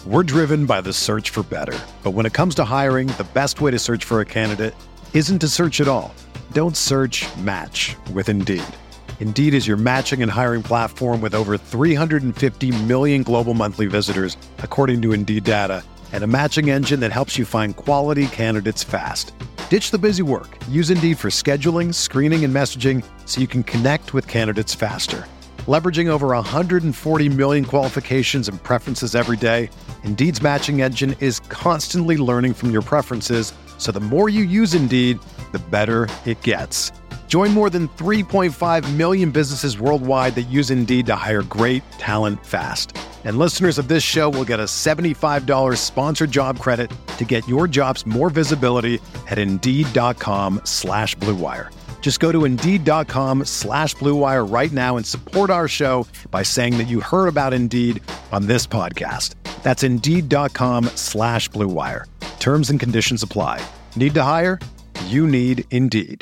We're driven by the search for better. But when it comes to hiring, the best way to search for a candidate isn't to search at all. Don't search, match with Indeed. Indeed is your matching and hiring platform with over 350 million global monthly visitors, according to Indeed data, and a matching engine that helps you find quality candidates fast. Ditch the busy work. Use Indeed for scheduling, screening, and messaging so you can connect with candidates faster. Leveraging over 140 million qualifications and preferences every day, Indeed's matching engine is constantly learning from your preferences, so the more you use Indeed, the better it gets. Join more than 3.5 million businesses worldwide that use Indeed to hire great talent fast. And listeners of this show will get a $75 sponsored job credit to get your jobs more visibility at Indeed.com/Blue Wire. Just go to Indeed.com/Blue Wire right now and support our show by saying that you heard about Indeed on this podcast. That's Indeed.com/Blue Wire. Terms and conditions apply. Need to hire? You need Indeed.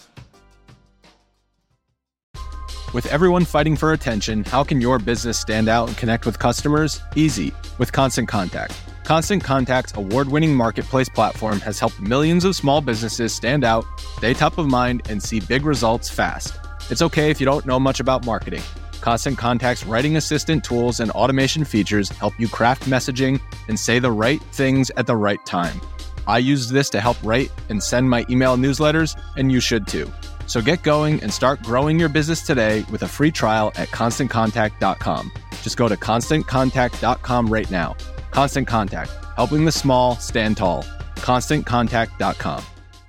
With everyone fighting for attention, how can your business stand out and connect with customers? Easy, with Constant Contact. Constant Contact's award-winning marketplace platform has helped millions of small businesses stand out, stay top of mind, and see big results fast. It's okay if you don't know much about marketing. Constant Contact's writing assistant tools and automation features help you craft messaging and say the right things at the right time. I use this to help write and send my email newsletters, and you should too. So get going and start growing your business today with a free trial at ConstantContact.com. Just go to ConstantContact.com right now. Constant Contact, helping the small stand tall. ConstantContact.com.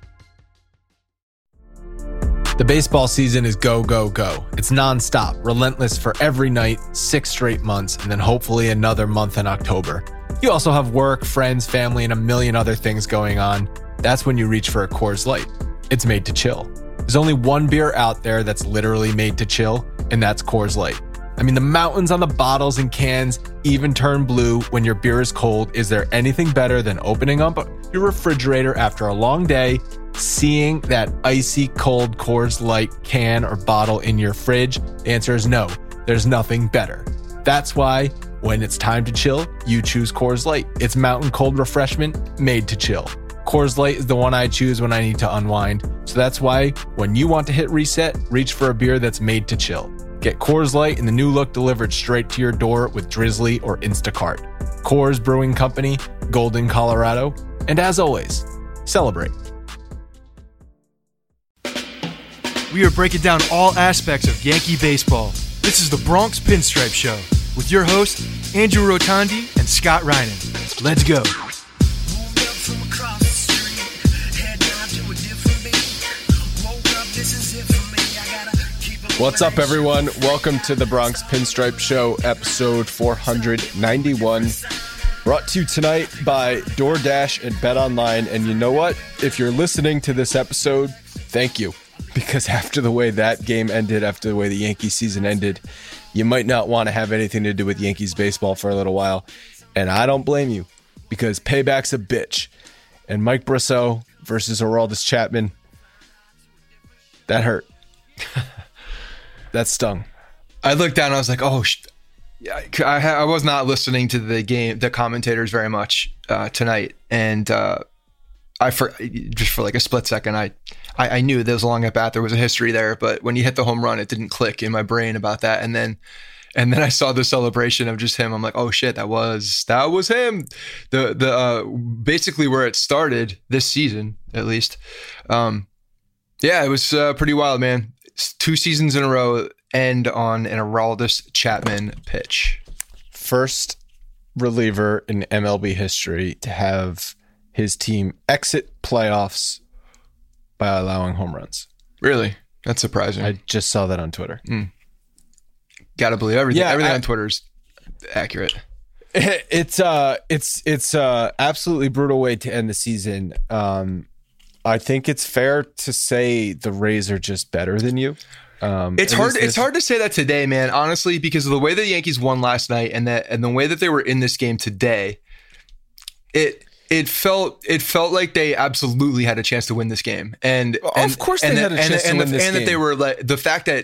The baseball season is go, go, go. It's nonstop, relentless for every night, 6 straight months, and then hopefully another month in October. You also have work, friends, family, and a million other things going on. That's when you reach for a Coors Light. It's made to chill. There's only one beer out there that's literally made to chill, and that's Coors Light. I mean, the mountains on the bottles and cans even turn blue when your beer is cold. Is there anything better than opening up your refrigerator after a long day, seeing that icy cold Coors Light can or bottle in your fridge? The answer is no. There's nothing better. That's why when it's time to chill, you choose Coors Light. It's mountain cold refreshment made to chill. Coors Light is the one I choose when I need to unwind. So that's why when you want to hit reset, reach for a beer that's made to chill. Get Coors Light in the new look delivered straight to your door with Drizzly or Instacart. Coors Brewing Company, Golden, Colorado. And as always, celebrate. We are breaking down all aspects of Yankee baseball. This is the Bronx Pinstripe Show with your hosts, Andrew Rotondi and Scott Reinen. Let's go. What's up, everyone? Welcome to the Bronx Pinstripe Show, episode 491. Brought to you tonight by DoorDash and BetOnline. And you know what? If you're listening to this episode, thank you. Because after the way that game ended, after the way the Yankees season ended, you might not want to have anything to do with Yankees baseball for a little while. And I don't blame you, because payback's a bitch. And Mike Brosseau versus Aroldis Chapman, that hurt. That stung. I looked down and I was like, oh, I was not listening to the commentators very much tonight. And just for like a split second, I knew there was a long at bat. There was a history there, but when you hit the home run, it didn't click in my brain about that. And then I saw the celebration of just him. I'm like, oh shit, that was him. Basically where it started this season, at least. Yeah, it was pretty wild, man. 2 seasons in a row end on an Aroldis Chapman pitch. First reliever in MLB history to have his team exit playoffs by allowing home runs. Really? That's surprising. I just saw that on Twitter. Gotta believe everything. Yeah, everything on Twitter is accurate. It's absolutely brutal way to end the season. I think it's fair to say the Rays are just better than you. It's hard to say that today, man, honestly, because of the way the Yankees won last night and the way that they were in this game today. It felt like they absolutely had a chance to win this game, and of course they had a chance to win this game. And that they were like, the fact that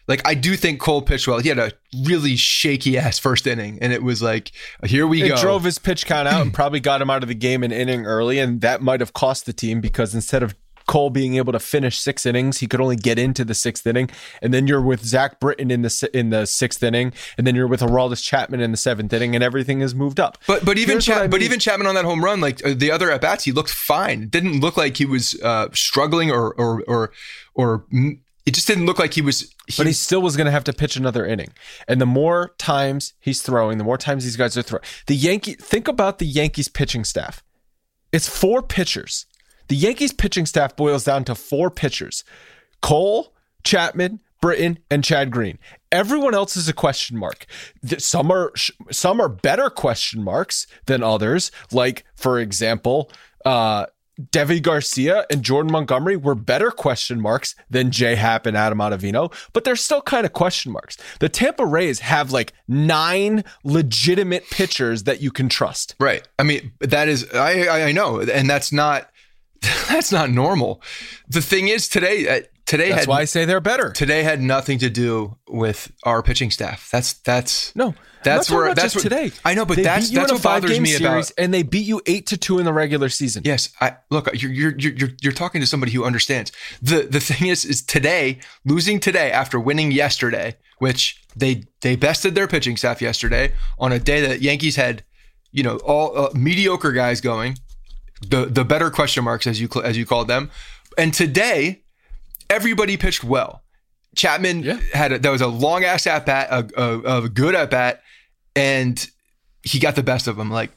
Like, I do think Cole pitched well. He had a really shaky ass first inning, and it was like, here we go. It drove his pitch count out and probably got him out of the game an inning early, and that might have cost the team because instead of Cole being able to finish 6 innings, he could only get into the 6th inning, and then you're with Zach Britton in the 6th inning, and then you're with Aroldis Chapman in the 7th inning, and everything has moved up. But even even Chapman on that home run, like the other at bats, he looked fine. It didn't look like he was struggling or it just didn't look like he was. But he still was going to have to pitch another inning, and the more times he's throwing, the more times these guys are throwing. Think about the Yankees pitching staff. It's 4 pitchers. The Yankees pitching staff boils down to 4 pitchers: Cole, Chapman, Britton, and Chad Green. Everyone else is a question mark. Some are better question marks than others. Like, for example, Deivi Garcia and Jordan Montgomery were better question marks than J-Happ and Adam Ottavino, but they're still kind of question marks. The Tampa Rays have like 9 legitimate pitchers that you can trust. Right. I mean, that is, I know, and that's not normal. The thing is, today that's why I say they're better. Today had nothing to do with our pitching staff. That's today. I know, but that's what bothers me about. And they beat you 8-2 in the regular season. Yes, you're talking to somebody who understands. The thing is today, losing today after winning yesterday, which they bested their pitching staff yesterday on a day that Yankees had, all mediocre guys going. The better question marks, as you called them, and today everybody pitched well. Chapman that was a long ass at bat, a good at bat, and he got the best of them. Like,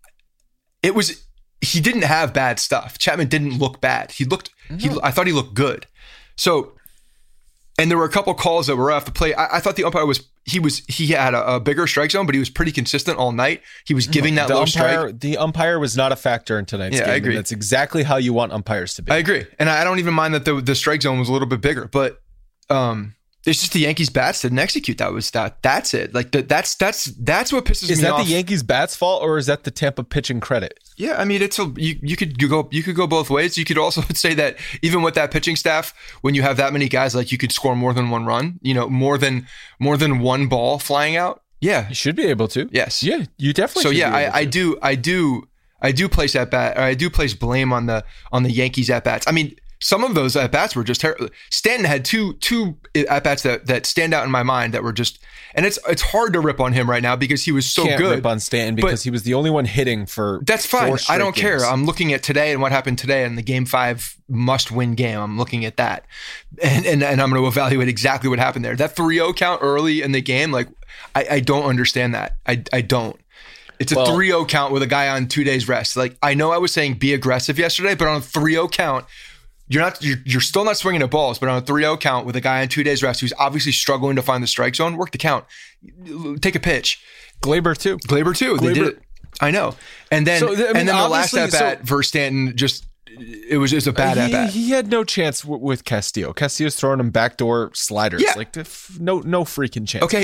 he didn't have bad stuff. Chapman didn't look bad. I thought he looked good. So, and there were a couple calls that were off the plate. I thought the umpire he had a bigger strike zone, but he was pretty consistent all night. He was giving that low strike. The umpire was not a factor in tonight's game. I agree. That's exactly how you want umpires to be. I agree. And I don't even mind that the strike zone was a little bit bigger, but it's just the Yankees bats didn't execute. That's it. Like that's what pisses me off. Is that the Yankees bats fault, or is that the Tampa pitching credit? Yeah, I mean, you could go both ways. You could also say that even with that pitching staff, when you have that many guys, like, you could score more than one run, more than one ball flying out. Yeah, you should be able to. Yes. Yeah, you definitely. So yeah, I do place at bat, or I do place blame on the Yankees at bats. I mean, some of those at bats were just terrible. Stanton had two at bats that stand out in my mind that were just, and it's hard to rip on him right now because he was so good. Can't rip on Stanton because he was the only one hitting for. That's fine. I don't games. care. I'm looking at today and what happened today in the Game 5 must-win game. I'm looking at that, and I'm going to evaluate exactly what happened there. That 3-0 count early in the game, like, I don't understand that. I don't. It's a 3-0 count with a guy on 2 days rest. Like, I know I was saying be aggressive yesterday, but on a 3-0 count, you're still not swinging at balls, but on a 3-0 count with a guy on 2 days rest who's obviously struggling to find the strike zone, work the count. Take a pitch. Gleyber too. They did it. I know. And then the last at bat versus Stanton, it was just a bad at bat. He had no chance with Castillo. Castillo's throwing him backdoor sliders. Yeah. Like, no freaking chance. Okay,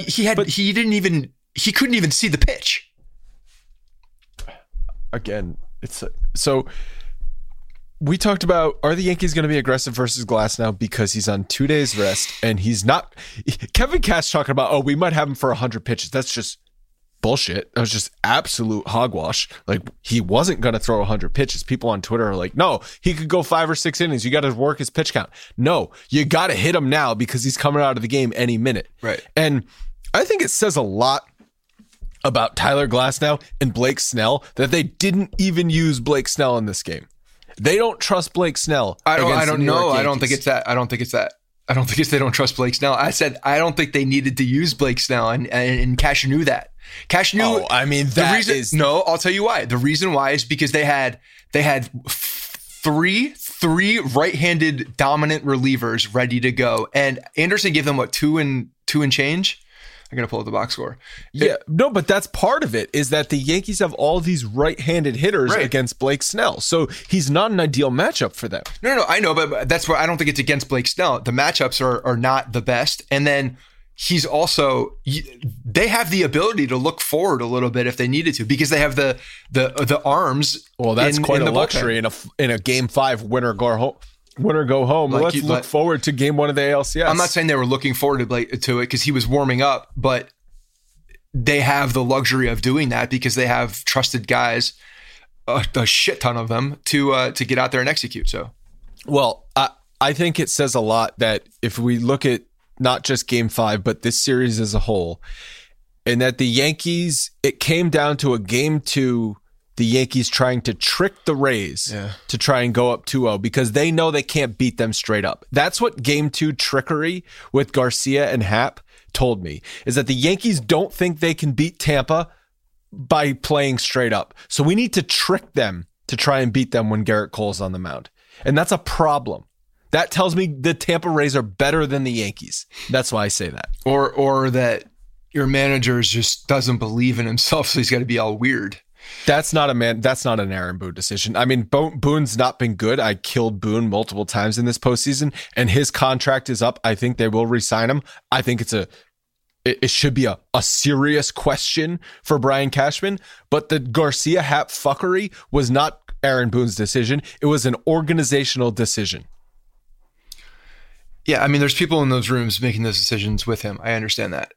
he couldn't even see the pitch. Again, so we talked about, are the Yankees going to be aggressive versus Glasnow because he's on 2 days rest and he's not. Kevin Cash talking about, we might have him for 100 pitches. That's just bullshit. That was just absolute hogwash. Like, he wasn't going to throw 100 pitches. People on Twitter are like, no, he could go 5 or 6 innings. You got to work his pitch count. No, you got to hit him now because he's coming out of the game any minute. Right. And I think it says a lot about Tyler Glasnow and Blake Snell that they didn't even use Blake Snell in this game. They don't trust Blake Snell. I don't know. I don't think it's that. I don't think it's they don't trust Blake Snell. I said I don't think they needed to use Blake Snell, and Cash knew that. Cash knew. Oh, I mean, no. I'll tell you why. The reason why is because they had three right-handed dominant relievers ready to go, and Anderson gave them 2 and change. I'm going to pull up the box score. But that's part of it, is that the Yankees have all these right-handed hitters against Blake Snell. So he's not an ideal matchup for them. No, I know, but that's why I don't think it's against Blake Snell. The matchups are not the best. And then he's also, they have the ability to look forward a little bit if they needed to, because they have the arms. Well, that's quite a luxury in a Game 5 winner go home. win or go home. Like Let's look forward to game 1 of the ALCS. I'm not saying they were looking forward to it because he was warming up, but they have the luxury of doing that because they have trusted guys, a shit ton of them, to get out there and execute. So, well, I think it says a lot that if we look at not just game 5, but this series as a whole, and that the Yankees, it came down to a game 2, the Yankees trying to trick the Rays to try and go up 2-0 because they know they can't beat them straight up. That's what game 2 trickery with Garcia and Happ told me, is that the Yankees don't think they can beat Tampa by playing straight up. So we need to trick them to try and beat them when Garrett Cole's on the mound. And that's a problem. That tells me the Tampa Rays are better than the Yankees. That's why I say that. Or that your manager just doesn't believe in himself, so he's got to be all weird. That's not an Aaron Boone decision. I mean, Boone's not been good. I killed Boone multiple times in this postseason, and his contract is up. I think they will re-sign him. I think it should be a serious question for Brian Cashman, but the Garcia Happ fuckery was not Aaron Boone's decision. It was an organizational decision. Yeah, I mean, there's people in those rooms making those decisions with him. I understand that.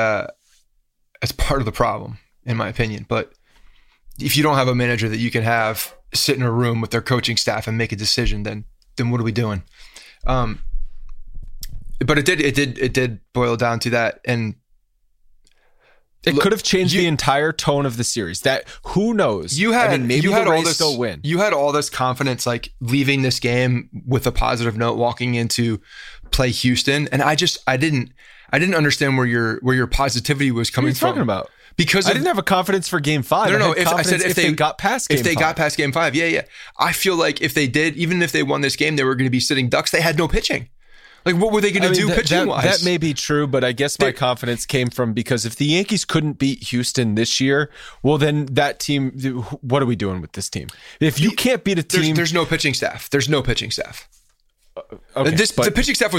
It's part of the problem, in my opinion, but if you don't have a manager that you can have sit in a room with their coaching staff and make a decision, then what are we doing? But it did boil down to that, and it could have changed the entire tone of the series. That who knows? Maybe the Rays still win. You had all this confidence, like leaving this game with a positive note, walking into play Houston, and I didn't understand where your positivity was coming from. What are you talking about? Because I didn't have a confidence for game 5. No. If they got past game 5. If they got past game 5, yeah. I feel like if they did, even if they won this game, they were going to be sitting ducks. They had no pitching. Like, what were they going to do pitching-wise? That may be true, but I guess my confidence came from because if the Yankees couldn't beat Houston this year, well, then that team, what are we doing with this team? If you can't beat a team... There's no pitching staff. There's no pitching staff. Okay, the pitching staff was...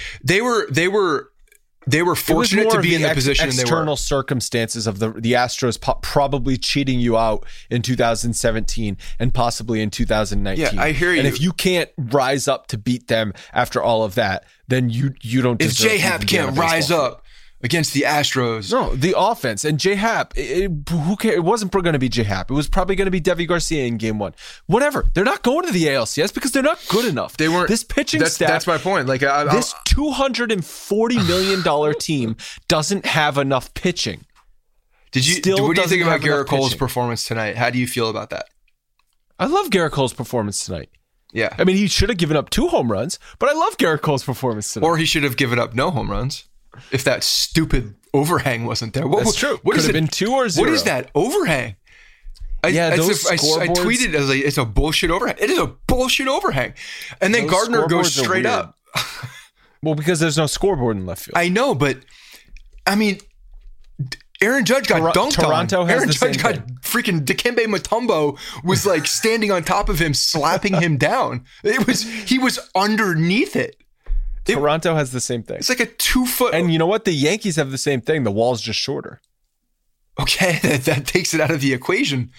They were fortunate to be in the position they were. External circumstances of the Astros probably cheating you out in 2017 and possibly in 2019. Yeah, I hear you. And if you can't rise up to beat them after all of that, then you don't deserve. If J-Happ can't rise up against the Astros. No, the offense. And J-Happ, who cares? It wasn't going to be J-Happ. It was probably going to be Deivi Garcia in game 1. Whatever. They're not going to the ALCS because they're not good enough. They weren't. This pitching staff. That's my point. Like this $240 million team doesn't have enough pitching. What do you think about Garrett Cole's performance tonight? How do you feel about that? I love Garrett Cole's performance tonight. Yeah. I mean, he should have given up 2 home runs, but I love Garrett Cole's performance tonight. Or he should have given up no home runs. If that stupid overhang wasn't there. That's true. What could have been 2 or 0. What is that overhang? I tweeted as it's a bullshit overhang. It is a bullshit overhang. And then Gardner goes straight up. Well, because there's no scoreboard in left field. I know, but I mean, Aaron Judge got dunked Toronto on. Has Aaron the Judge same got thing. freaking Dikembe Mutombo was like standing on top of him, slapping him down. He was underneath it. Toronto has the same thing. It's like a 2-foot. And you know what? The Yankees have the same thing. The wall's just shorter. Okay, that takes it out of the equation.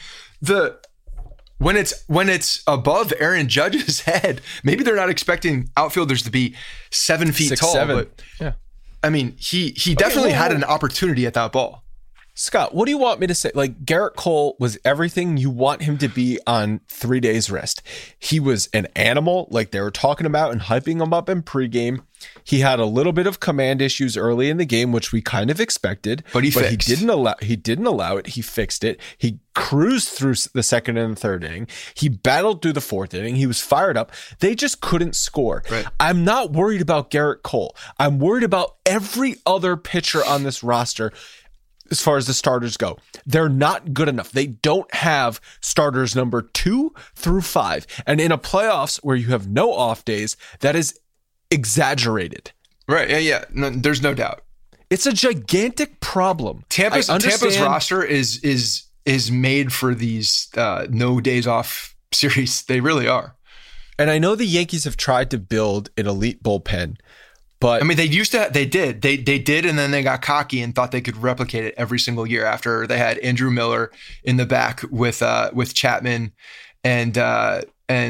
When it's above Aaron Judge's head, maybe they're not expecting outfielders to be 7 feet 6, tall. 7. But yeah, I mean, he definitely had an opportunity at that ball. Scott, what do you want me to say? Like, Garrett Cole was everything you want him to be on 3 days rest. He was an animal, like they were talking about and hyping him up in pregame. He had a little bit of command issues early in the game, which we kind of expected. But he didn't allow it. He fixed it. He cruised through the second and the third inning. He battled through the fourth inning. He was fired up. They just couldn't score. Right. I'm not worried about Garrett Cole. I'm worried about every other pitcher on this roster. As far as the starters go, they're not good enough. They don't have starters number 2 through 5. And in a playoffs where you have no off days, that is exaggerated. Right. Yeah. No, there's no doubt. It's a gigantic problem. Tampa's roster is made for these no days off series. They really are. And I know the Yankees have tried to build an elite bullpen. But I mean, they did, and then they got cocky and thought they could replicate it every single year after they had Andrew Miller in the back with Chapman and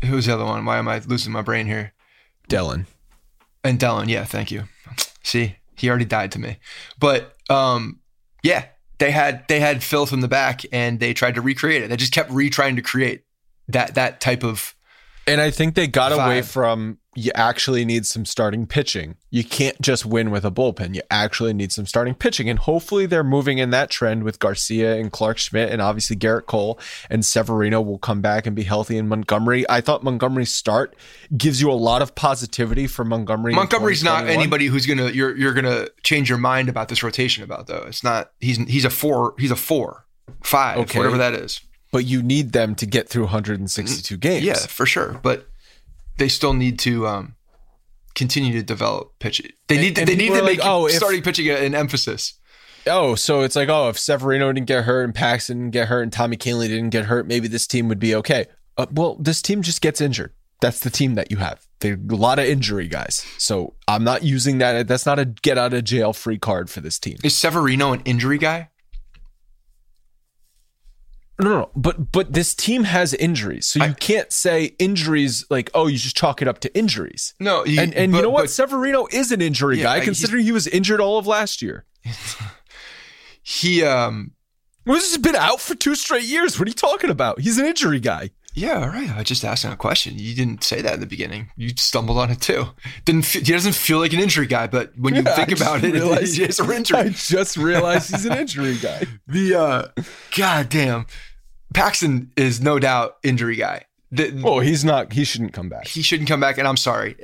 Who's the other one? Why am I losing my brain here? Dellin. And Dellin, yeah, thank you. See, he already died to me. But yeah, they had filth in the back, and they tried to recreate it. They just kept trying to create that type of. And I think they got away vibe. from, you actually need some starting pitching. You can't just win with a bullpen. You actually need some starting pitching. And hopefully they're moving in that trend with Garcia and Clark Schmidt, and obviously Garrett Cole and Severino will come back and be healthy. In Montgomery, I thought Montgomery's start gives you a lot of positivity for Montgomery. Montgomery's not anybody who's you're gonna change your mind about this rotation about, though. It's not. He's a 4. He's a 4, 5, Okay. whatever that is. But you need them to get through 162 games. Yeah, for sure. But they still need to continue to develop pitching. They need to make starting pitching an emphasis. Oh, so it's like, if Severino didn't get hurt and Paxton didn't get hurt and Tommy Kahnle didn't get hurt, maybe this team would be okay. Well, this team just gets injured. That's the team that you have. There are a lot of injury guys. So I'm not using that. That's not a get out of jail free card for this team. Is Severino an injury guy? No. But this team has injuries. So you can't say injuries like, you just chalk it up to injuries. No. You know what? Severino is an injury guy, considering he was injured all of last year. He has been out for 2 straight years. What are you talking about? He's an injury guy. Yeah, all right. I just asked him a question. You didn't say that in the beginning. You stumbled on it too. He doesn't feel like an injury guy, but when you think about it, he's an injury. I just realized he's an injury guy. Goddamn, Paxton is no doubt injury guy. He's not. He shouldn't come back. He shouldn't come back. And I'm sorry.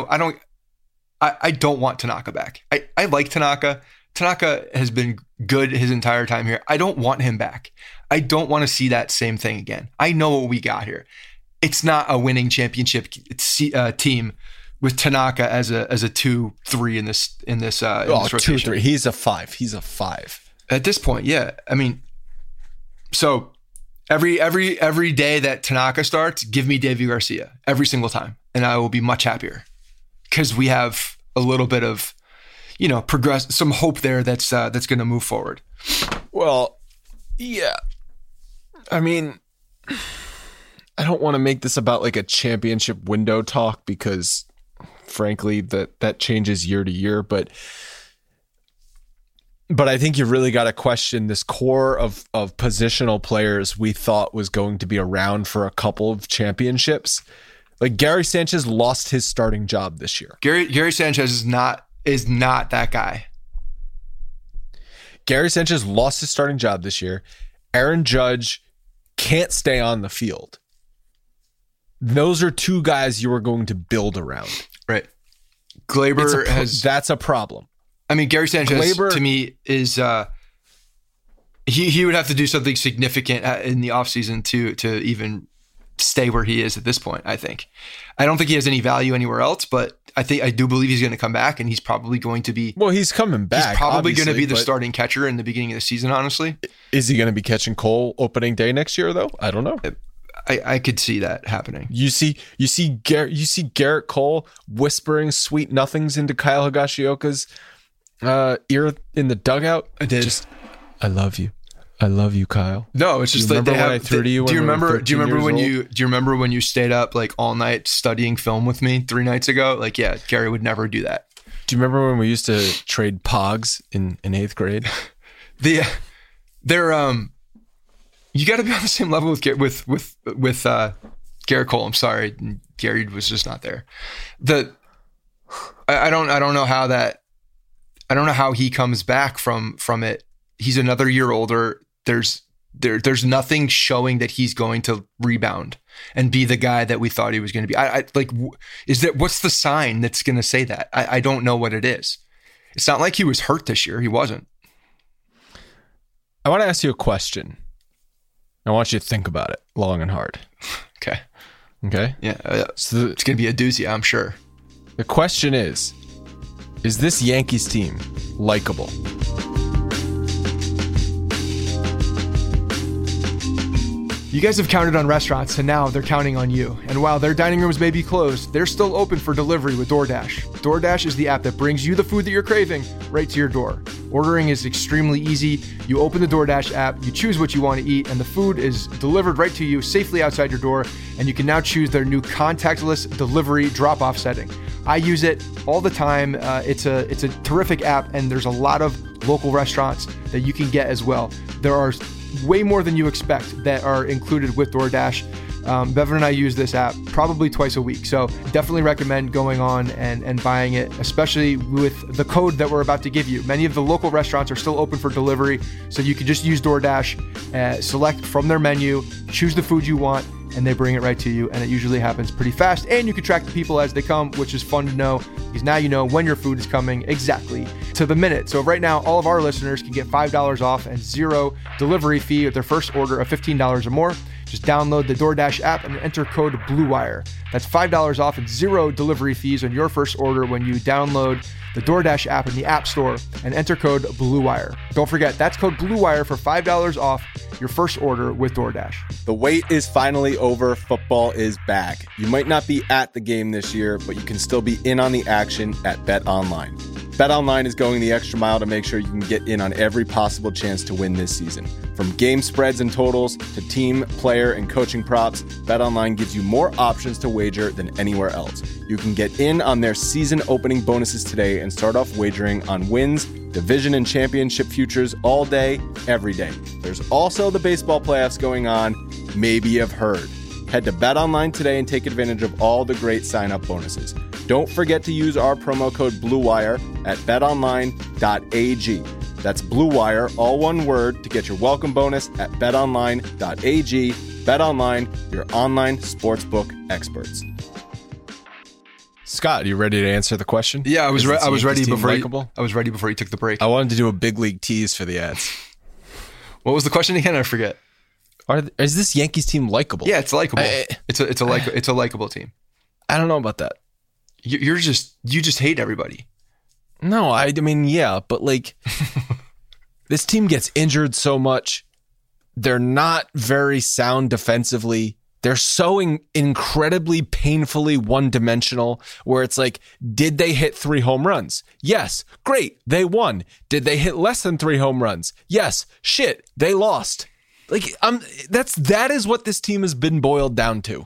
I don't want Tanaka back. I like Tanaka. Tanaka has been good his entire time here. I don't want him back. I don't want to see that same thing again. I know what we got here. It's not a winning championship team with Tanaka as a 2-3 in this rotation. 2-3. He's a 5. He's a 5 at this point. Yeah, I mean, so every day that Tanaka starts, give me Davy Garcia every single time, and I will be much happier because we have a little bit of some hope there that's going to move forward. Well, yeah. I mean, I don't want to make this about like a championship window talk because, frankly, that changes year to year. But I think you really got to question this core of positional players we thought was going to be around for a couple of championships. Like Gary Sanchez lost his starting job this year. Gary Sanchez is not that guy. Gary Sanchez lost his starting job this year. Aaron Judge can't stay on the field. Those are 2 guys you are going to build around. Right. Glaber that's a problem. I mean, Gary Sanchez to me is he would have to do something significant in the offseason to even stay where he is at this point, I think. I don't think he has any value anywhere else, but I do believe he's going to come back, and he's probably going to be... Well, he's coming back. He's probably going to be the starting catcher in the beginning of the season, honestly. Is he going to be catching Cole opening day next year, though? I don't know. I could see that happening. You see Garrett Cole whispering sweet nothings into Kyle Higashioka's ear in the dugout. I did. I love you. I love you, Kyle. No, it's just like they have. I threw to you. Do you remember when you stayed up like all night studying film with me 3 nights ago? Like, yeah, Gary would never do that. Do you remember when we used to trade Pogs in 8th grade? You got to be on the same level with Garrett Cole. I'm sorry, Gary was just not there. I don't know how that. I don't know how he comes back from it. He's another year older. There's nothing showing that he's going to rebound and be the guy that we thought he was going to be. What's the sign that's going to say that? I don't know what it is. It's not like he was hurt this year. He wasn't. I want to ask you a question. I want you to think about it long and hard. Okay. Yeah. So it's going to be a doozy, I'm sure. The question is this Yankees team likable? You guys have counted on restaurants, and now they're counting on you. And while their dining rooms may be closed, they're still open for delivery with DoorDash. DoorDash is the app that brings you the food that you're craving right to your door. Ordering is extremely easy. You open the DoorDash app, you choose what you want to eat, and the food is delivered right to you safely outside your door. And you can now choose their new contactless delivery drop-off setting. I use it all the time. It's a terrific app, and there's a lot of local restaurants that you can get as well. There are way more than you expect that are included with DoorDash. Bevan and I use this app probably twice a week. So definitely recommend going on and buying it, especially with the code that we're about to give you. Many of the local restaurants are still open for delivery. So you can just use DoorDash, select from their menu, choose the food you want, and they bring it right to you. And it usually happens pretty fast. And you can track the people as they come, which is fun to know because now you know when your food is coming exactly to the minute. So right now, all of our listeners can get $5 off and zero delivery fee at their first order of $15 or more. Just download the DoorDash app and enter code BLUEWIRE. That's $5 off and zero delivery fees on your first order when you download the DoorDash app in the App Store and enter code BLUEWIRE. Don't forget, that's code BLUEWIRE for $5 off your first order with DoorDash. The wait is finally over. Football is back. You might not be at the game this year, but you can still be in on the action at BetOnline. BetOnline is going the extra mile to make sure you can get in on every possible chance to win this season. From game spreads and totals to team, player, and coaching props, BetOnline gives you more options to wager than anywhere else. You can get in on their season opening bonuses today and start off wagering on wins, division and championship futures all day, every day. There's also the baseball playoffs going on. Maybe you've heard. Head to BetOnline today and take advantage of all the great sign-up bonuses. Don't forget to use our promo code BLUEWIRE at betonline.ag. That's BLUEWIRE, all one word, to get your welcome bonus at betonline.ag. BetOnline, your online sportsbook experts. Scott, are you ready to answer the question? Yeah, I was ready before you took the break. I wanted to do a big league tease for the ads. What was the question again? I forget. Is this Yankees team likable? Yeah, it's likable. It's a likable team. I don't know about that. You just hate everybody. No, I mean, yeah, but like this team gets injured so much. They're not very sound defensively. They're so incredibly painfully one-dimensional where it's like, did they hit 3 home runs? Yes. Great. They won. Did they hit less than 3 home runs? Yes. Shit. They lost. Like, that is what this team has been boiled down to.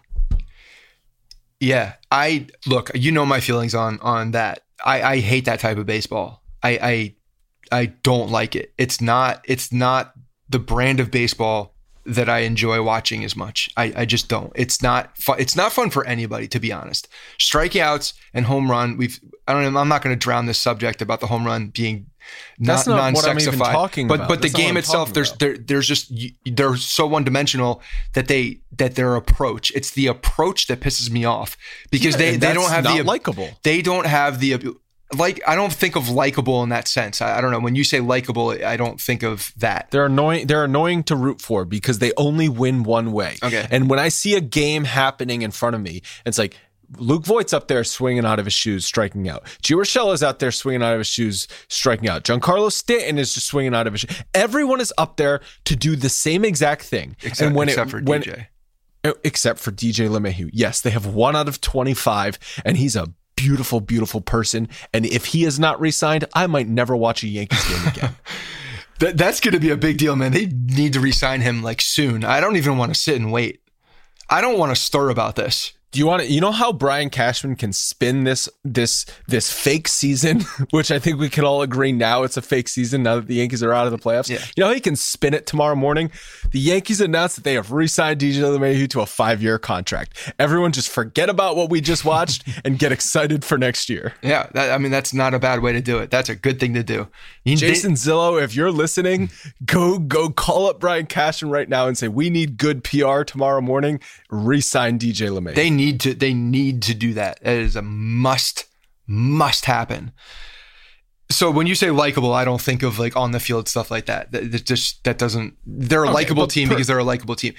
Yeah. Look, you know my feelings on that. I hate that type of baseball. I don't like it. It's not the brand of baseball that I enjoy watching as much. I just don't. It's not fun. It's not fun for anybody, to be honest. Strikeouts and home run. I'm not going to drown this subject about the home run being not non-sexified. But the game itself, they're so one-dimensional that their approach. It's the approach that pisses me off because they don't have the likable. They don't have the. Like, I don't think of likable in that sense. I don't know. When you say likable, I don't think of that. They're annoying to root for because they only win one way. Okay. And when I see a game happening in front of me, it's like Luke Voigt's up there swinging out of his shoes, striking out. Gio Urshela's out there swinging out of his shoes, striking out. Giancarlo Stanton is just swinging out of his shoes. Everyone is up there to do the same exact thing. Except for DJ. Except for DJ LeMahieu. Yes, they have 1 out of 25, and he's a beautiful, beautiful person. And if he is not re-signed, I might never watch a Yankees game again. That's going to be a big deal, man. They need to re-sign him like soon. I don't even want to sit and wait. I don't want to stir about this. Do you want to, you know how Brian Cashman can spin this fake season, which I think we can all agree now it's a fake season now that the Yankees are out of the playoffs. Yeah. You know how he can spin it tomorrow morning? The Yankees announced that they have re-signed DJ LeMahieu to a 5-year contract. Everyone just forget about what we just watched and get excited for next year. Yeah. That's not a bad way to do it. That's a good thing to do. Jason Zillow, if you're listening, go call up Brian Cashman right now and say, we need good PR tomorrow morning. Re-sign DJ LeMahieu. They need to do that. It is a must happen. So when you say likable, I don't think of like on the field stuff like that. They're a likable team because they're a likable team.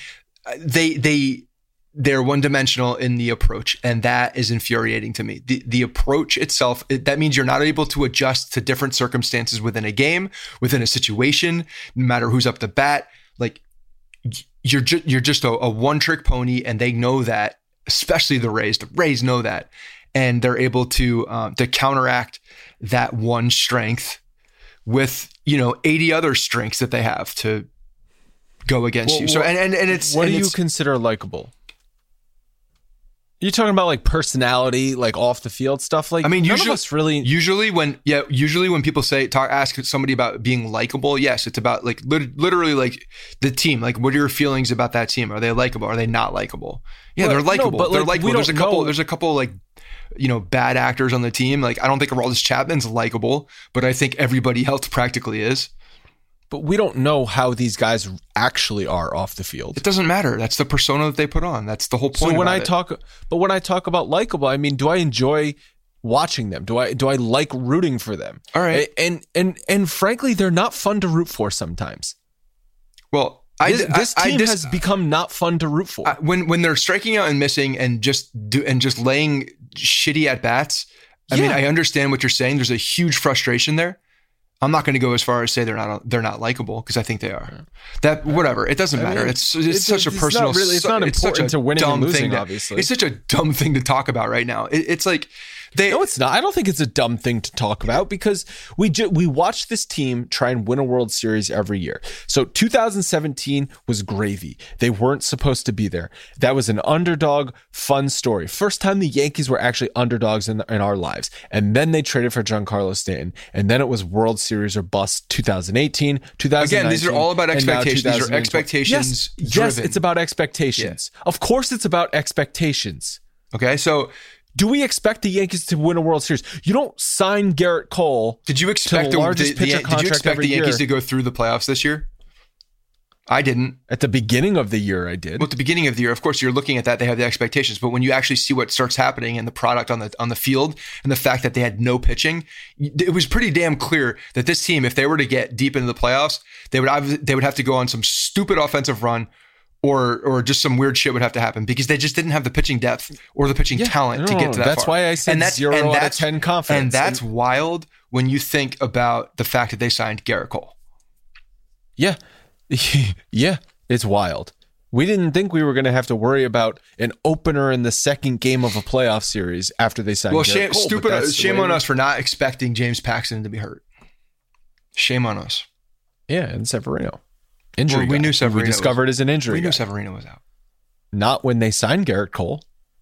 They're one-dimensional in the approach, and that is infuriating to me. The approach itself, that means you're not able to adjust to different circumstances within a game, within a situation, no matter who's up to bat. Like you're just a one-trick pony, and they know that. Especially the Rays. The Rays know that, and they're able to counteract that one strength with, 80 other strengths that they have to go against you. So, and it's, what and do you it's, consider likable? You're talking about like personality, like off the field stuff. Like, I mean, none of us really. Usually when people ask somebody about being likable, yes, it's about like literally like the team. Like, what are your feelings about that team? Are they likable? Are they not likable? Yeah, they're likable. No, they're like, likable. There's a couple like, bad actors on the team. Like, I don't think Aroldis Chapman's likable, but I think everybody else practically is. But we don't know how these guys actually are off the field. It doesn't matter. That's the persona that they put on. That's the whole point. So when I talk about likable, I mean, do I enjoy watching them? Do I like rooting for them? All right. And frankly, they're not fun to root for sometimes. Well, this team has become not fun to root for. When they're striking out and missing and just laying shitty at bats. I mean, I understand what you're saying. There's a huge frustration there. I'm not going to go as far as say they're not likable, because I think they are. That whatever, it doesn't matter. It's such a personal. It's not important to winning and losing. Obviously, it's such a dumb thing to talk about right now. It's like. No, it's not. I don't think it's a dumb thing to talk about, because we watch this team try and win a World Series every year. So 2017 was gravy. They weren't supposed to be there. That was an underdog, fun story. First time the Yankees were actually underdogs in our lives. And then they traded for Giancarlo Stanton. And then it was World Series or bust 2018, 2019. Again, these are all about expectations. These are expectations driven. Yes, it's about expectations. Yeah. Of course it's about expectations. Okay, so... Do we expect the Yankees to win a World Series? You don't sign Garrett Cole. Did you expect the Yankees to go through the playoffs this year? I didn't. At the beginning of the year, I did. Well, at the beginning of the year, of course, you're looking at that. They have the expectations, but when you actually see what starts happening and the product on the field and the fact that they had no pitching, it was pretty damn clear that this team, if they were to get deep into the playoffs, they would have to go on some stupid offensive run. Or just some weird shit would have to happen, because they just didn't have the pitching depth or the pitching talent to get to that That's far. Why I said 0 out of 10 confidence. And that's wild when you think about the fact that they signed Garrett Cole. Yeah. Yeah, it's wild. We didn't think we were going to have to worry about an opener in the second game of a playoff series after they signed Garrett Cole. Shame on us for not expecting James Paxton to be hurt. Shame on us. Yeah, and Severino. Injury. Well, we knew Severino. We discovered as an injury. We knew Severino was out. Not when they signed Garrett Cole.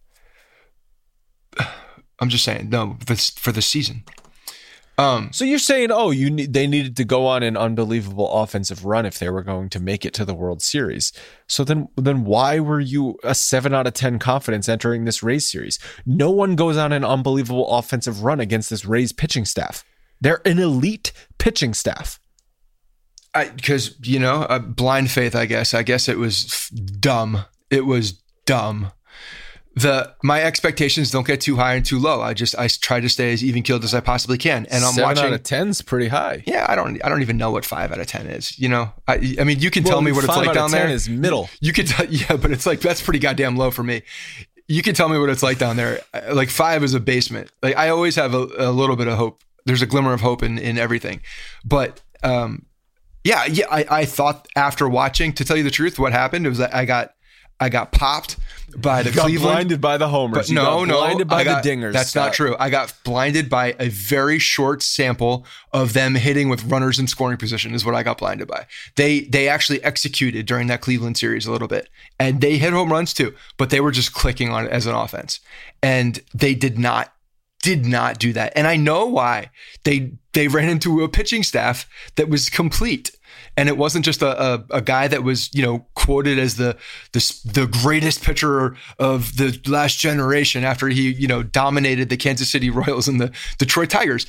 I'm just saying, no, for the season. So you're saying, they needed to go on an unbelievable offensive run if they were going to make it to the World Series. So then why were you a 7 out of 10 confidence entering this Rays series? No one goes on an unbelievable offensive run against this Rays pitching staff. They're an elite pitching staff. Because, blind faith, I guess. I guess it was dumb. It was dumb. My expectations don't get too high and too low. I try to stay as even keeled as I possibly can. And I'm 7 out of 10 is pretty high. Yeah, I don't even know what 5 out of 10 is. I mean, you can tell me what it's like down there. 5 out of 10 is middle. You can tell, yeah, but it's like, that's pretty goddamn low for me. You can tell me what it's like down there. Like 5 is a basement. Like, I always have a little bit of hope. There's a glimmer of hope in everything. But, Yeah, I thought after watching, to tell you the truth, what happened was that I got popped by the Cleveland. Blinded by the homers. But no, blinded by the dingers. That's not true. I got blinded by a very short sample of them hitting with runners in scoring position is what I got blinded by. They actually executed during that Cleveland series a little bit, and they hit home runs too, but they were just clicking on it as an offense, and they did not do that. And I know why. They ran into a pitching staff that was complete. And it wasn't just a guy that was, quoted as the greatest pitcher of the last generation after he, dominated the Kansas City Royals and the Detroit Tigers.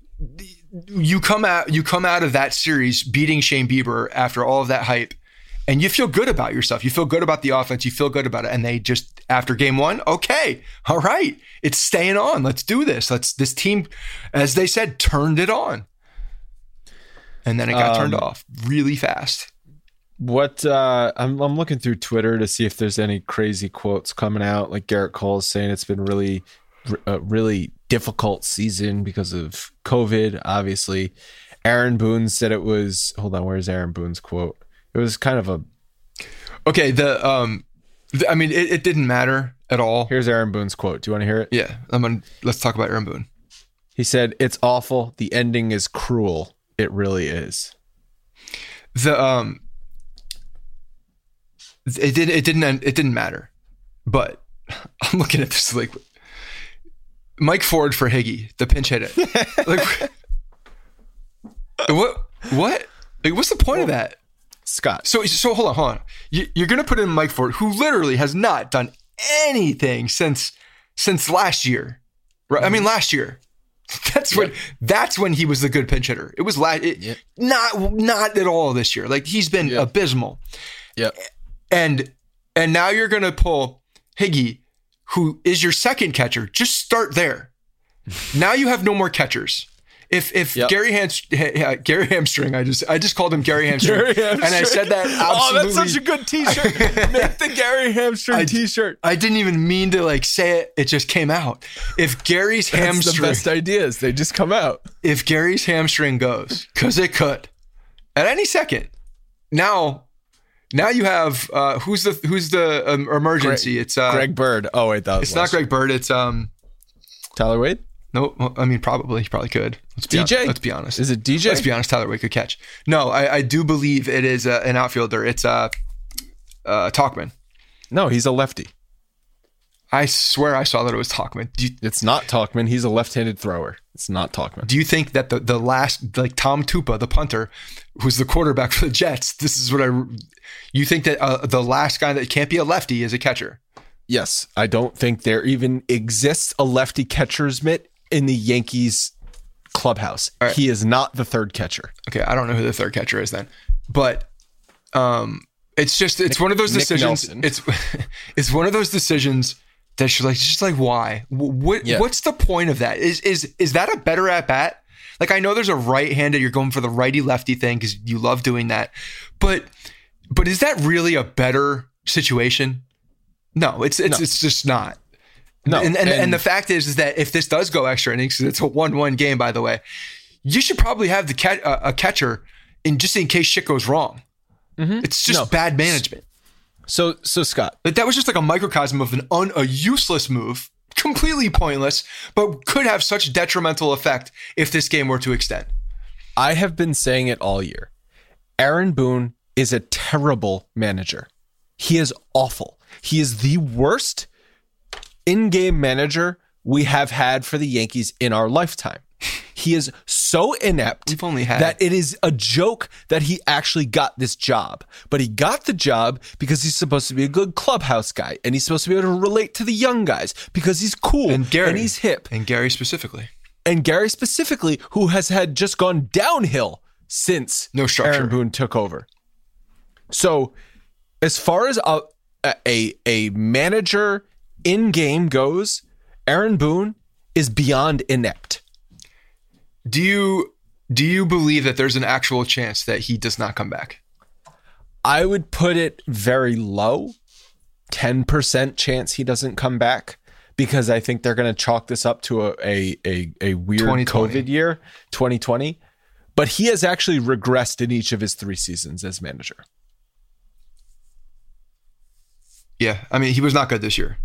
You come out of that series beating Shane Bieber after all of that hype, and you feel good about yourself. You feel good about the offense. You feel good about it. And they just, after game 1, okay, all right, it's staying on. Let's do this. This team, as they said, turned it on. And then it got turned off really fast. I'm looking through Twitter to see if there's any crazy quotes coming out. Like Garrett Cole is saying it's been a really difficult season because of COVID, obviously. Aaron Boone said it was, hold on, where's Aaron Boone's quote? It was kind of a... Okay, it didn't matter at all. Here's Aaron Boone's quote. Do you want to hear it? Yeah, let's talk about Aaron Boone. He said, "It's awful. The ending is cruel. It really is. It didn't matter. But I'm looking at this like Mike Ford for Higgy, the pinch hitter. Like what? Like, what's the point of that? Scott. So hold on. You're going to put in Mike Ford, who literally has not done anything since last year. Right? I mean, last year. That's when he was the good pinch hitter. It was not at all this year. Like, he's been abysmal. Yep. And now you're going to pull Higgy, who is your second catcher. Just start there. Now you have no more catchers. If Gary Hamstring, I just called him Gary Hamstring, and I said that absolutely. Oh, that's such a good T-shirt. Make the Gary Hamstring T-shirt. I didn't even mean to like say it; it just came out. If Gary's hamstring, the best ideas, they just come out. If Gary's hamstring goes, because it could, at any second. Now you have who's the emergency? It's Greg Bird. Oh wait, it's not Greg Bird. It's Tyler Wade. No, I mean, probably. He probably could. DJ? Let's be honest. Is it DJ? Let's be honest. Tyler Wade could catch. No, I do believe it is an outfielder. It's Tauchman. No, he's a lefty. I swear I saw that it was Tauchman. It's not Tauchman. He's a left-handed thrower. It's not Tauchman. Do you think that the last, like Tom Tupa, the punter, who's the quarterback for the Jets, this is what you think that the last guy that can't be a lefty is a catcher? Yes. I don't think there even exists a lefty catcher's mitt in the Yankees clubhouse. Right. He is not the third catcher. Okay, I don't know who the third catcher is then, but it's one of those decisions. It's one of those decisions that you're like, just like, why? What's the point of that? Is that a better at bat? Like, I know there's a right-handed, you're going for the righty lefty thing because you love doing that, but is that really a better situation? No, it's just not. No, and the fact is that if this does go extra innings, it's a 1-1 game, by the way, you should probably have a catcher in case shit goes wrong. Mm-hmm. It's just bad management. So Scott, that was just like a microcosm of a useless move, completely pointless, but could have such detrimental effect if this game were to extend. I have been saying it all year. Aaron Boone is a terrible manager. He is awful. He is the worst in-game manager we have had for the Yankees in our lifetime. He is so inept that it is a joke that he actually got this job. But he got the job because he's supposed to be a good clubhouse guy, and he's supposed to be able to relate to the young guys because he's cool and he's hip. And Gary specifically, who has had just gone downhill since no structure. Aaron Boone took over. So as far as a manager in-game goes, Aaron Boone is beyond inept. Do you believe that there's an actual chance that he does not come back? I would put it very low, 10% chance he doesn't come back, because I think they're going to chalk this up to a weird 2020. COVID year, 2020. But he has actually regressed in each of his 3 seasons as manager. Yeah, I mean, he was not good this year.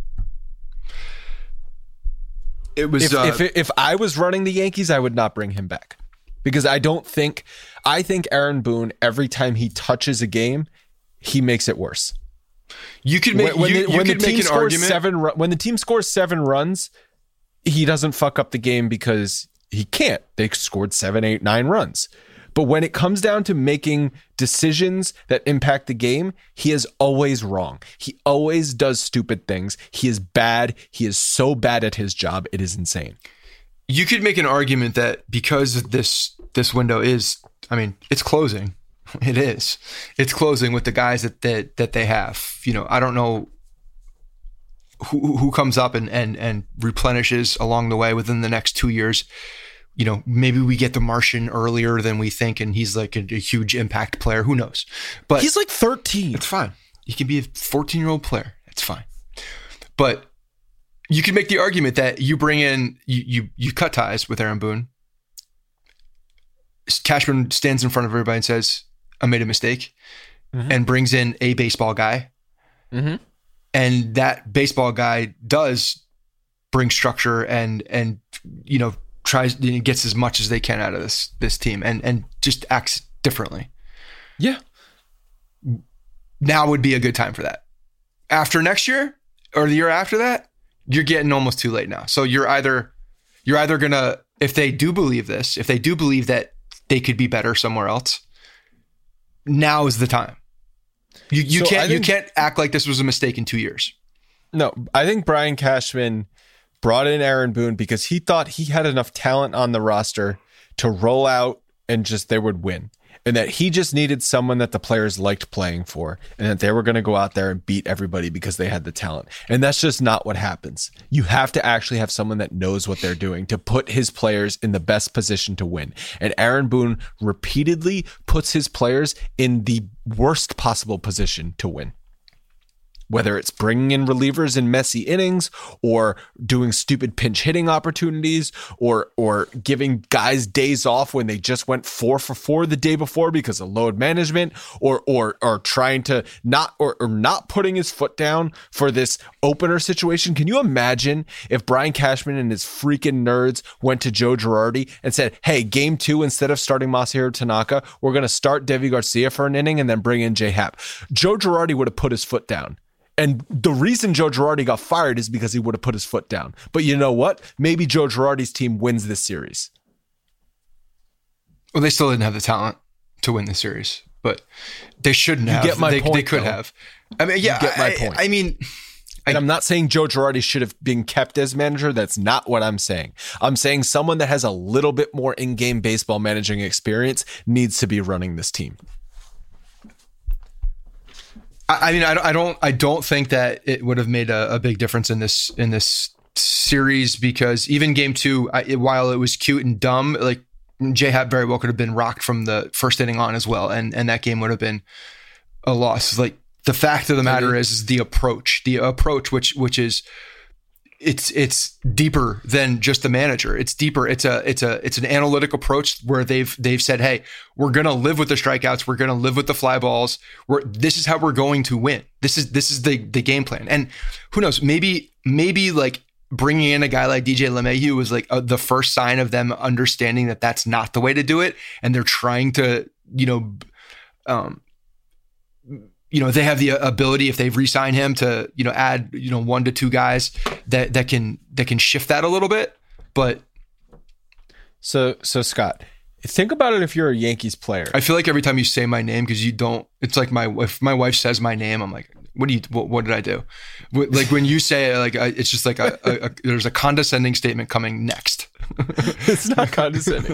It was if I was running the Yankees, I would not bring him back, because I think Aaron Boone, every time he touches a game, he makes it worse. You could make when the team scores 7 runs, he doesn't fuck up the game because he can't. They scored 7, 8, 9 runs. But when it comes down to making decisions that impact the game, he is always wrong. He always does stupid things. He is bad. He is so bad at his job. It is insane. You could make an argument that because this window is, I mean, it's closing. It is. It's closing with the guys that they have. You know, I don't know who comes up and replenishes along the way within the next 2 years. You know, maybe we get the Martian earlier than we think, and he's like a huge impact player. Who knows? But he's like 13. It's fine. He can be a 14-year-old player. It's fine. But you can make the argument that you bring in, you cut ties with Aaron Boone. Cashman stands in front of everybody and says, I made a mistake, and brings in a baseball guy. Mm-hmm. And that baseball guy does bring structure and tries, gets as much as they can out of this team and just acts differently. Yeah. Now would be a good time for that. After next year or the year after that, you're getting almost too late now. So you're either gonna, if they do believe this, if they do believe that they could be better somewhere else, now is the time. You can't act like this was a mistake in 2 years. No, I think Brian Cashman brought in Aaron Boone because he thought he had enough talent on the roster to roll out and just they would win. And that he just needed someone that the players liked playing for and that they were going to go out there and beat everybody because they had the talent. And that's just not what happens. You have to actually have someone that knows what they're doing to put his players in the best position to win. And Aaron Boone repeatedly puts his players in the worst possible position to win. Whether it's bringing in relievers in messy innings or doing stupid pinch hitting opportunities or giving guys days off when they just went 4 for 4 the day before because of load management or trying to not putting his foot down for this opener situation. Can you imagine if Brian Cashman and his freaking nerds went to Joe Girardi and said, hey, game 2, instead of starting Masahiro Tanaka, we're going to start Deivi Garcia for an inning and then bring in J Happ. Joe Girardi would have put his foot down. And the reason Joe Girardi got fired is because he would have put his foot down. But you know what? Maybe Joe Girardi's team wins this series. Well, they still didn't have the talent to win the series, but they shouldn't have. Get my point, they could though. have. I mean, yeah, You get my point. I mean, and I'm not saying Joe Girardi should have been kept as manager. That's not what I'm saying. I'm saying someone that has a little bit more in-game baseball managing experience needs to be running this team. I mean, I don't think that it would have made a big difference in this series because even game 2, while it was cute and dumb, like J Happ very well could have been rocked from the first inning on as well, and that game would have been a loss. Like the fact of the matter is the approach, which is it's deeper than just the manager. It's deeper. It's an analytic approach where they've said, hey, we're going to live with the strikeouts. We're going to live with the fly balls. This is how we're going to win. This is the game plan. And who knows, maybe like bringing in a guy like DJ LeMahieu was like the first sign of them understanding that that's not the way to do it. And they're trying to, they have the ability, if they've re-signed him, to add 1 to 2 guys that can shift that a little bit. But so Scott, think about it. If you're a Yankees player, I feel like every time you say my name, because you don't, it's like if my wife says my name, I'm like, what did I do? Like when you say it, like it's just like there's a condescending statement coming next. It's not condescending.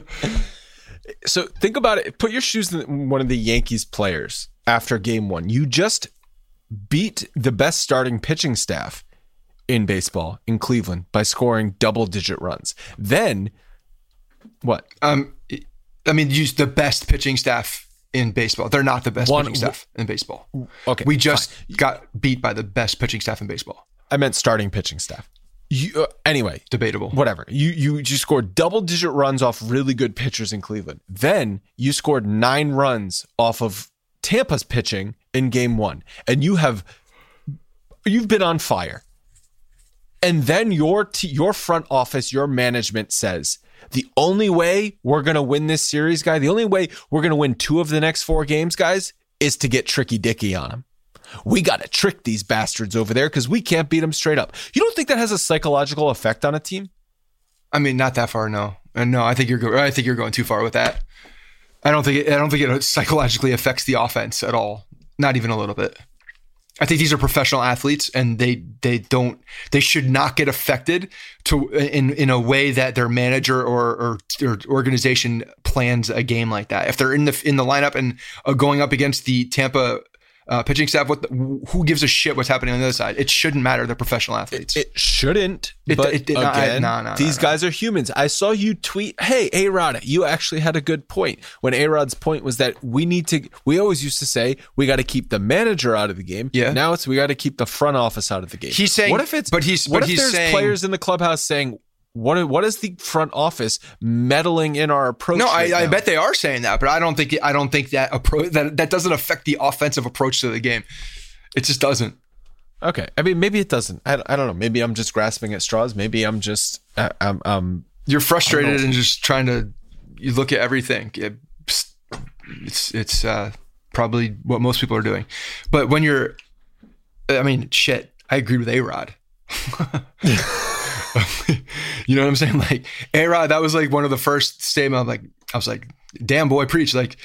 So think about it. Put your shoes in one of the Yankees players after game 1. You just beat the best starting pitching staff in baseball in Cleveland by scoring double-digit runs. Then what? I mean, use the best pitching staff in baseball. They're not the best pitching staff in baseball. Okay. We just got beat by the best pitching staff in baseball. I meant starting pitching staff. Anyway, debatable. Whatever. You scored double-digit runs off really good pitchers in Cleveland. Then you scored 9 runs off of Tampa's pitching in game 1, and you've been on fire. And then your front office, your management says, the only way we're going to win this series, guy, the only way we're going to win 2 of the next 4 games, guys, is to get Tricky Dicky on them. We got to trick these bastards over there because we can't beat them straight up. You don't think that has a psychological effect on a team? I mean, not that far, no. And no, I think you're going too far with that. I don't think it psychologically affects the offense at all. Not even a little bit. I think these are professional athletes, and they should not get affected in a way that their manager or organization plans a game like that. If they're in the lineup and going up against the Tampa pitching staff, who gives a shit what's happening on the other side? It shouldn't matter. They're professional athletes. It shouldn't. These guys are humans. I saw you tweet, hey, A-Rod, you actually had a good point. When A-Rod's point was that we always used to say, we got to keep the manager out of the game. Yeah. Now it's, we got to keep the front office out of the game. He's saying, what if there's players in the clubhouse saying, what is the front office meddling in our approach? No, I bet they are saying that, but I don't think that approach that doesn't affect the offensive approach to the game. It just doesn't. Okay, I mean maybe it doesn't. I don't know. Maybe I'm just grasping at straws. Maybe I'm just I'm You're frustrated and just trying to, you look at everything. It's probably what most people are doing. But when you're, I mean, shit, I agreed with A-Rod. You know what I'm saying? Like A-Rod, that was like one of the first statements. I was like, damn boy, preach that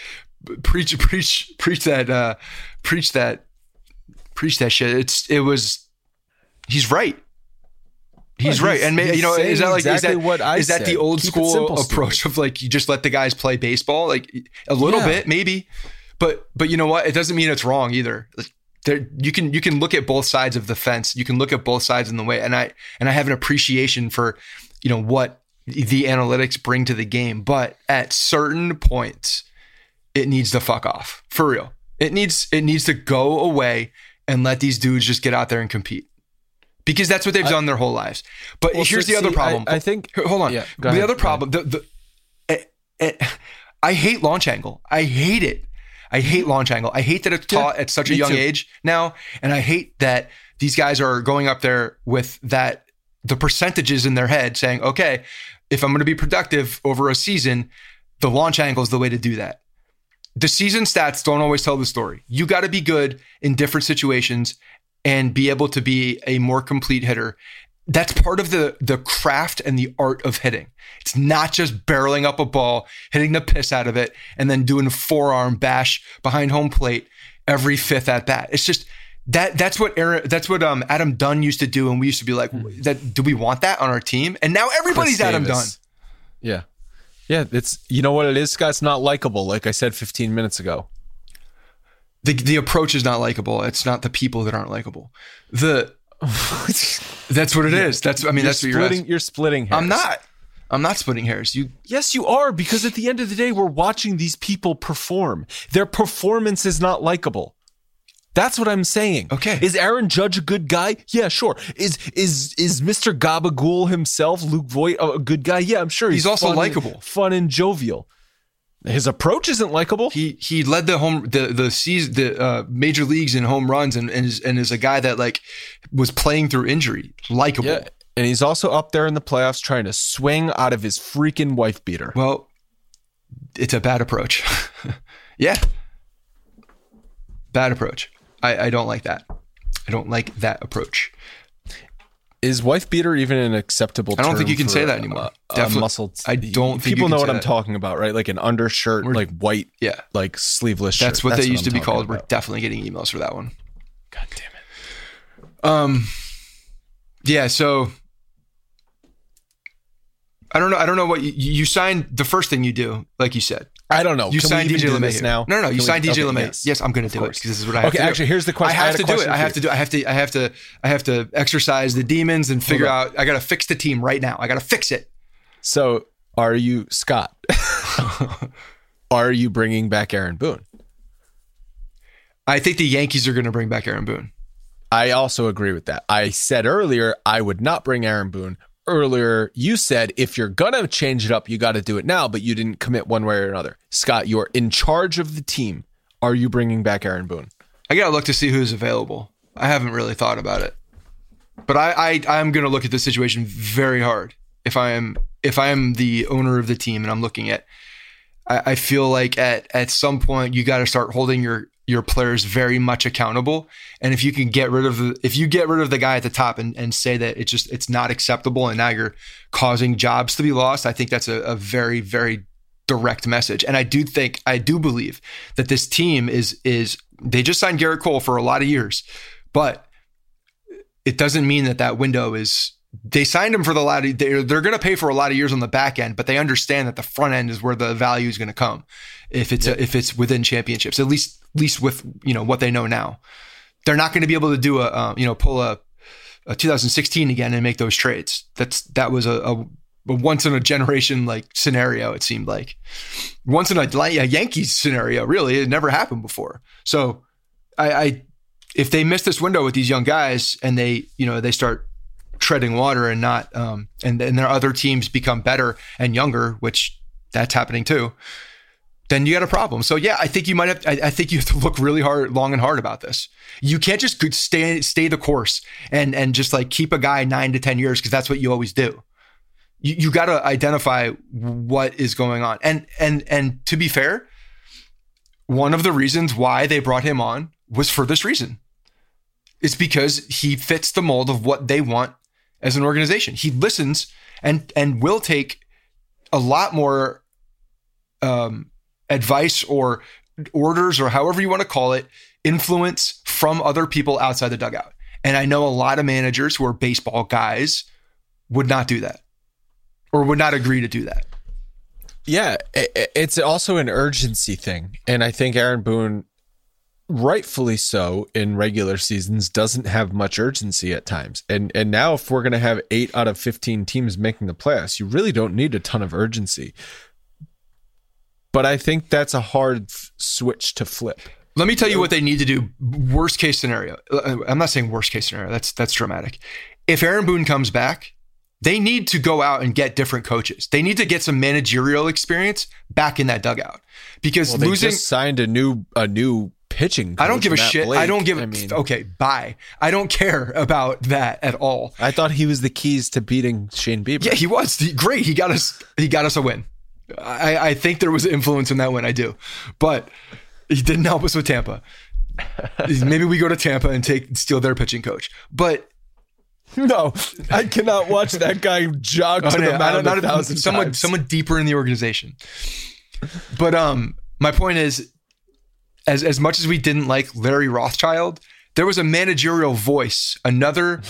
shit. He's right. He's right. And maybe, is that the old school approach of like, you just let the guys play baseball? Like a little bit, maybe, but you know what? It doesn't mean it's wrong either. You can look at both sides of the fence. You can look at both sides in the way. And I have an appreciation for, what the analytics bring to the game, but at certain points it needs to fuck off for real. It needs to go away and let these dudes just get out there and compete. Because that's what they've done their whole lives. But here's the other problem. I think. Hold on. Yeah, the other problem. I hate launch angle. I hate it. I hate launch angle. I hate that it's taught at such a young age now, and I hate that these guys are going up there with the percentages in their head saying, "Okay, if I'm going to be productive over a season, the launch angle is the way to do that." The season stats don't always tell the story. You got to be good in different situations and be able to be a more complete hitter. That's part of the craft and the art of hitting. It's not just barreling up a ball, hitting the piss out of it, and then doing a forearm bash behind home plate every fifth at bat. It's just that's what Adam Dunn used to do, and we used to be like, do we want that on our team? And now everybody's Adam Dunn. Yeah. Yeah, it's, you know what it is, Scott? It's not likable, like I said 15 minutes ago. The approach is not likable. It's not the people that aren't likable. That's what it is. That's what you're splitting hairs. I'm not splitting hairs. Yes, you are, because at the end of the day, we're watching these people perform. Their performance is not likable. That's what I'm saying. Okay. Is Aaron Judge a good guy? Yeah, sure. Is Mr. Gabagool himself, Luke Voigt, a good guy? Yeah, I'm sure he's also likable, fun and jovial. His approach isn't likable. He led the major leagues in home runs and is a guy that like was playing through injury. Likable. Yeah. And he's also up there in the playoffs trying to swing out of his freaking wife beater. Well, it's a bad approach. Yeah. Bad approach. I don't like that. I don't like that approach. Is wife beater even an acceptable term? I don't think you can say that anymore. Definitely. Muscled. I don't think people know what I'm talking about, right? Like an undershirt, like white, like sleeveless shirt. That's what they used to be called. We're definitely getting emails for that one. God damn it. Yeah. So I don't know what you signed. The first thing you do, like you said. I don't know. You signed DJ LeMahieu now. No. You signed DJ LeMahieu. Yes, I'm going to do it because this is what I have to do. Okay, actually, here's the question. I have to do it. I have to exercise the demons and figure out. I got to fix the team right now. I got to fix it. So, are you Scott? Are you bringing back Aaron Boone? I think the Yankees are going to bring back Aaron Boone. I also agree with that. I said earlier I would not bring Aaron Boone. Earlier, you said if you're going to change it up, you got to do it now, but you didn't commit one way or another. Scott, you're in charge of the team. Are you bringing back Aaron Boone? I got to look to see who's available. I haven't really thought about it, but I'm going to look at the situation very hard. If I am the owner of the team and I'm looking at, I feel like at some point you got to start holding your players very much accountable. And if you can get rid of the guy at the top and say that it's not acceptable and now you're causing jobs to be lost, I think that's a very, very direct message. And I do believe that this team is they just signed Garrett Cole for a lot of years, but it doesn't mean that window is, they signed him for the lot of, they're going to pay for a lot of years on the back end, but they understand that the front end is where the value is going to come. If it's within championships, at least with, what they know now, they're not going to be able to do pull a 2016 again and make those trades. That was a once in a generation like scenario. It seemed like once in a Yankees scenario. Really, it never happened before. So if they miss this window with these young guys and they start treading water and not, and their other teams become better and younger, which that's happening too, then you got a problem. So yeah, I think you have to look really long and hard about this. You can't just stay the course and just like keep a guy 9 to 10 years because that's what you always do. You got to identify what is going on. And to be fair, one of the reasons why they brought him on was for this reason. It's because he fits the mold of what they want as an organization. He listens and will take a lot more advice or orders, or however you want to call it, influence from other people outside the dugout. And I know a lot of managers who are baseball guys would not do that, or would not agree to do that. Yeah, it's also an urgency thing. And I think Aaron Boone, rightfully so, in regular seasons, doesn't have much urgency at times. And now if we're going to have 8 out of 15 teams making the playoffs, you really don't need a ton of urgency. But I think that's a hard switch to flip. Let me tell you what they need to do. Worst case scenario. I'm not saying worst case scenario. That's dramatic. If Aaron Boone comes back, they need to go out and get different coaches. They need to get some managerial experience back in that dugout, because they losing just signed a new pitching coach. I don't give a Matt shit. Blake. I don't give okay, bye. I don't care about that at all. I thought he was the keys to beating Shane Bieber. Yeah, he was great. He got us a win. I think there was influence in that win. I do, but he didn't help us with Tampa. Maybe we go to Tampa and steal their pitching coach. But no, I cannot watch that guy jog to the mound 1,000 times. Someone deeper in the organization. But my point is, as much as we didn't like Larry Rothschild, there was a managerial voice. Another,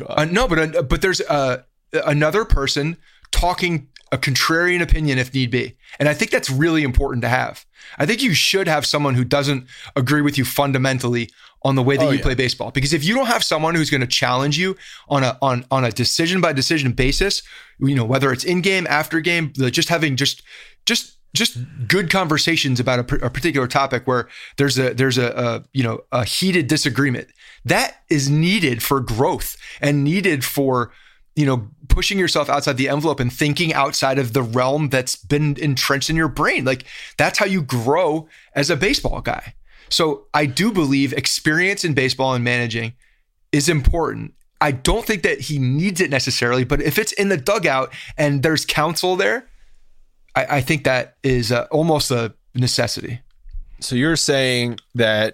but there's another person talking a contrarian opinion if need be. And I think that's really important to have. I think you should have someone who doesn't agree with you fundamentally on the way that you play baseball. Because if you don't have someone who's going to challenge you on a decision by decision basis, whether it's in game, after game, just having just good conversations about a particular topic where there's a heated disagreement, that is needed for growth and needed for pushing yourself outside the envelope and thinking outside of the realm that's been entrenched in your brain. Like, that's how you grow as a baseball guy. So I do believe experience in baseball and managing is important. I don't think that he needs it necessarily, but if it's in the dugout and there's counsel there, I think that is almost a necessity. So you're saying that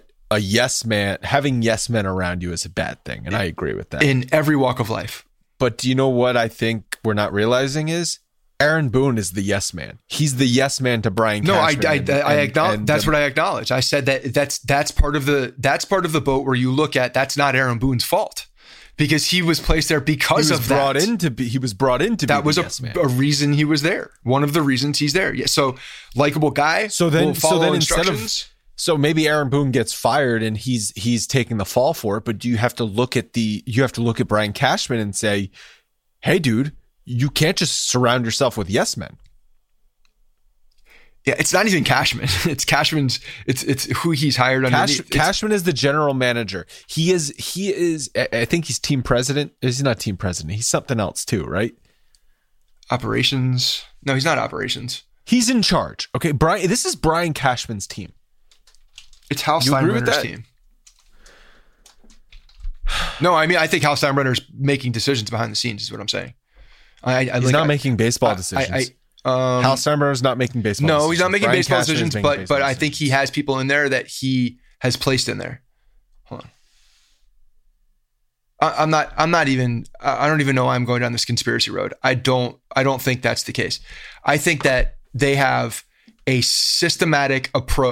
having yes men around you is a bad thing. And I agree with that. In every walk of life. But do you know what I think we're not realizing is Aaron Boone is the yes man. He's the yes man to Brian Cashman. No, I acknowledge. That's what I acknowledge. I said that's part of the boat where you look at that's not Aaron Boone's fault, because he was placed there because of that. He was brought in to be that was a reason he was there. One of the reasons he's there. Yeah. So likable guy. So then instructions. So maybe Aaron Boone gets fired and he's taking the fall for it, but you have to look at Brian Cashman and say, "Hey, dude, you can't just surround yourself with yes men." Yeah, it's not even Cashman. It's Cashman's. It's who he's hired underneath. Cashman is the general manager. He is. I think he's team president. He's not team president. He's something else too, right? Operations. No, he's not operations. He's in charge. Okay, Brian. This is Brian Cashman's team. It's Hal Steinbrenner's team. No, I mean, I think Hal Steinbrenner's making decisions behind the scenes is what I'm saying. He's not making baseball decisions. Hal Steinbrenner's not making baseball decisions. No, he's not making Brian baseball Cashman decisions, but I think he has people in there that he has placed in there. Hold on. I don't even know why I'm going down this conspiracy road. I don't think that's the case. I think that they have a systematic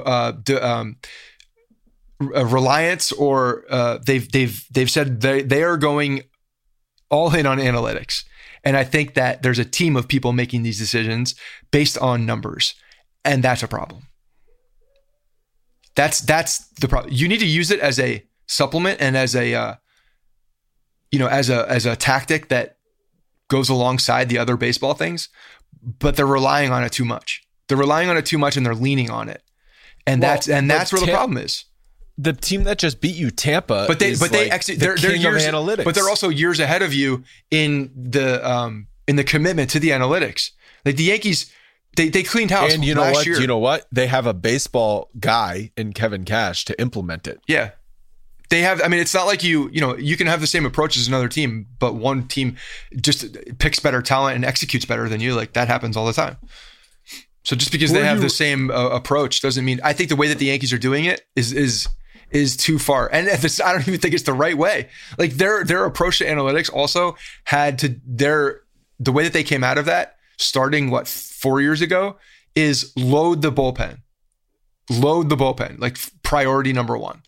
reliance, or they've said they are going all in on analytics. And I think that there's a team of people making these decisions based on numbers, and that's a problem. That's the problem. You need to use it as a supplement and as a as a tactic that goes alongside the other baseball things, but they're relying on it too much. They're relying on it too much and they're leaning on it. And that's where the problem is. The team that just beat you, Tampa, they're years, analytics. But they're also years ahead of you in the commitment to the analytics. Like the Yankees, they cleaned house. And you know last what? year. You know what? They have a baseball guy in Kevin Cash to implement it. Yeah. They have, I mean, it's not like you can have the same approach as another team, but one team just picks better talent and executes better than you. Like that happens all the time. So just because they have the same approach doesn't mean, I think the way that the Yankees are doing it is too far. And I don't even think it's the right way. Like their approach to analytics also had to the way that they came out of that starting 4 years ago is load the bullpen, like priority number one.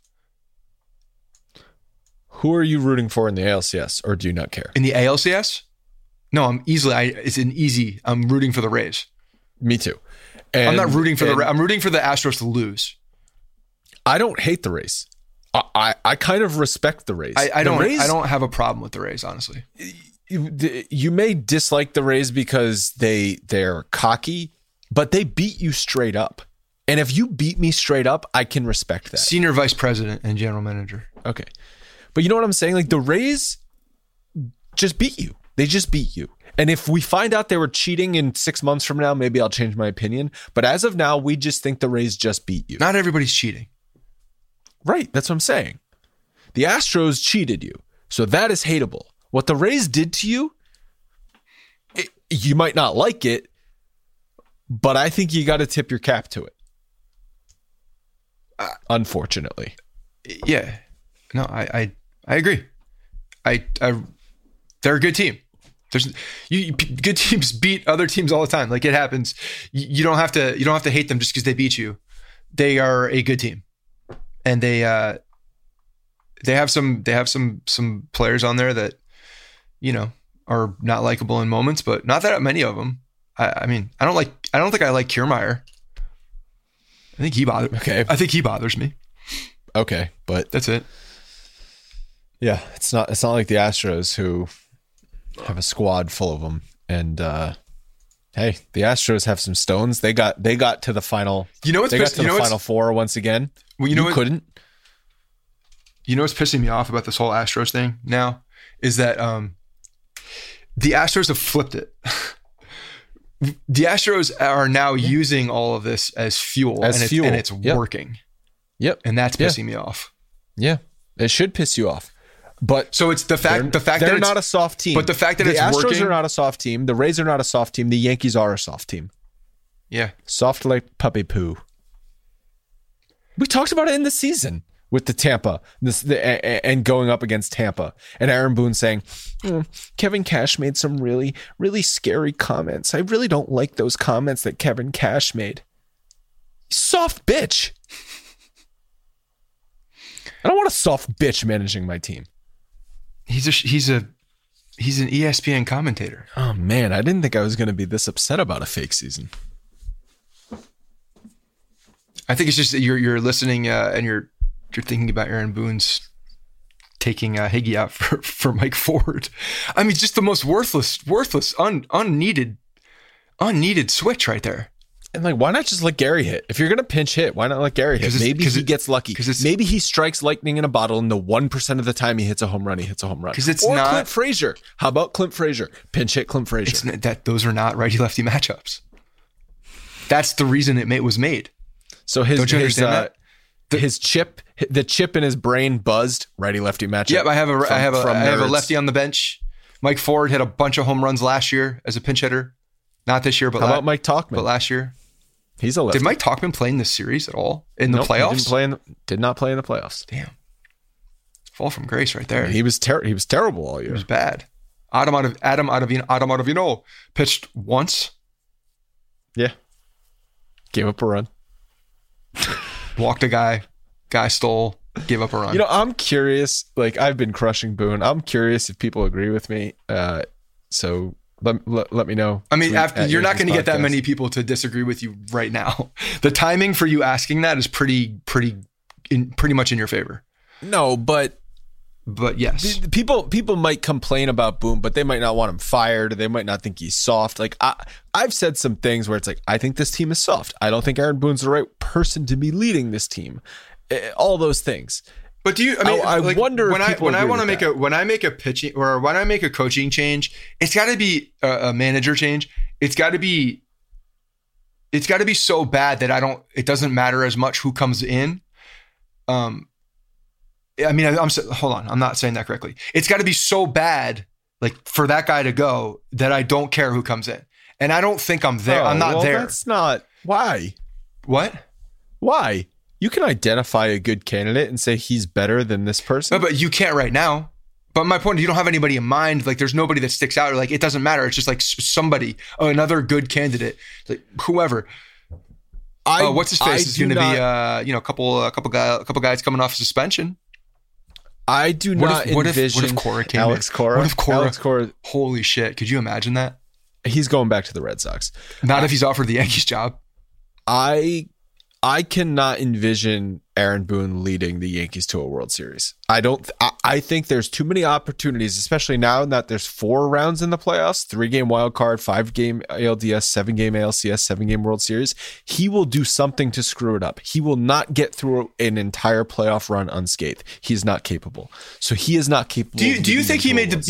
Who are you rooting for in the ALCS, or do you not care? In the ALCS? No, I'm rooting for the Rays. Me too. I'm not rooting for I'm rooting for the Astros to lose. I don't hate the Rays. I kind of respect the Rays. I don't have a problem with the Rays, honestly. You may dislike the Rays because they're cocky, but they beat you straight up. And if you beat me straight up, I can respect that. Senior vice president and general manager. Okay. But you know what I'm saying? Like the Rays just beat you. They just beat you. And if we find out they were cheating in 6 months from now, maybe I'll change my opinion. But as of now, we just think the Rays just beat you. Not everybody's cheating. Right. That's what I'm saying. The Astros cheated you. So that is hateable. What the Rays did to you, you might not like it, but I think you got to tip your cap to it. Unfortunately. Yeah. No, I agree. They're a good team. Good teams beat other teams all the time. Like it happens. You don't have to hate them just because they beat you. They are a good team, and they have some players on there that are not likable in moments, but not that many of them. I mean, I don't think I like Kiermaier. I think he bothers me. Okay, but that's it. Yeah, it's not like the Astros who have a squad full of them. And hey, the Astros have some stones. They got to the final. Final four once again. Well, you couldn't. You know what's pissing me off about this whole Astros thing now is that the Astros have flipped it. The Astros are now using all of this as fuel, and it's working. Yep, and that's pissing me off. Yeah, it should piss you off. But so it's the fact that they're not a soft team. But the fact that the it's Astros working, are not a soft team. The Rays are not a soft team. The Yankees are a soft team. Yeah, soft like puppy poo. We talked about it in the season with the Tampa and going up against Tampa, and Aaron Boone saying, Kevin Cash made some really, really scary comments. I really don't like those comments that Kevin Cash made. Soft bitch. I don't want a soft bitch managing my team. He's an ESPN commentator. Oh man, I didn't think I was going to be this upset about a fake season. I think it's just that you're listening and you're thinking about Aaron Boone's taking Higgy out for Mike Ford. I mean, just the most worthless, unneeded switch right there. And like, why not just let Gary hit? If you're going to pinch hit, why not let Gary hit? Maybe he gets lucky. Maybe he strikes lightning in a bottle and the 1% of the time he hits a home run, he hits a home run. Clint Frazier. How about Clint Frazier? Pinch hit Clint Frazier. Those are not righty-lefty matchups. That's the reason it was made. So don't you understand that? The chip in his brain buzzed. Righty-lefty matchup. Yep, I have a lefty on the bench. Mike Ford hit a bunch of home runs last year as a pinch hitter. Not this year, but how about Mike Tauchman? But last year. He's a lefty. Did Mike Tauchman play in this series at all? In the playoffs? Did not play in the playoffs. Damn. Fall from grace right there. I mean, he was terrible all year. He was bad. Adam Ottavino pitched once. Yeah. Gave up a run. Walked a guy. Guy stole. Gave up a run. I'm curious. Like, I've been crushing Boone. I'm curious if people agree with me. So let me know. I mean, you're not going to get that many people to disagree with you right now. The timing for you asking that is pretty much in your favor. No, but yes, people might complain about Boone, but they might not want him fired. They might not think he's soft. Like I've said some things where it's like, I think this team is soft. I don't think Aaron Boone's the right person to be leading this team. All those things. But do you? I mean, I wonder when I make a pitching or when I make a coaching change, it's got to be a manager change. It's got to be so bad that it doesn't matter as much who comes in. I mean, hold on. I'm not saying that correctly. It's got to be so bad, like for that guy to go, that I don't care who comes in. And I don't think I'm there. I'm not there. That's not why. What? Why? You can identify a good candidate and say he's better than this person. No, but you can't right now. But my point is, you don't have anybody in mind. Like, there's nobody that sticks out. Like, it doesn't matter. It's just like somebody, another good candidate, like whoever. What's his face is going to be, a couple guys coming off suspension. I do not envision what if Cora came Alex in? Cora. What if Cora? Alex Cora. Holy shit! Could you imagine that? He's going back to the Red Sox. Not if he's offered the Yankees job. I cannot envision Aaron Boone leading the Yankees to a World Series. I think there's too many opportunities, especially now that there's 4 rounds in the playoffs, 3-game wild card, 5-game ALDS, 7-game ALCS, 7-game World Series. He will do something to screw it up. He will not get through an entire playoff run unscathed. He is not capable. So he is not capable. Do you think he made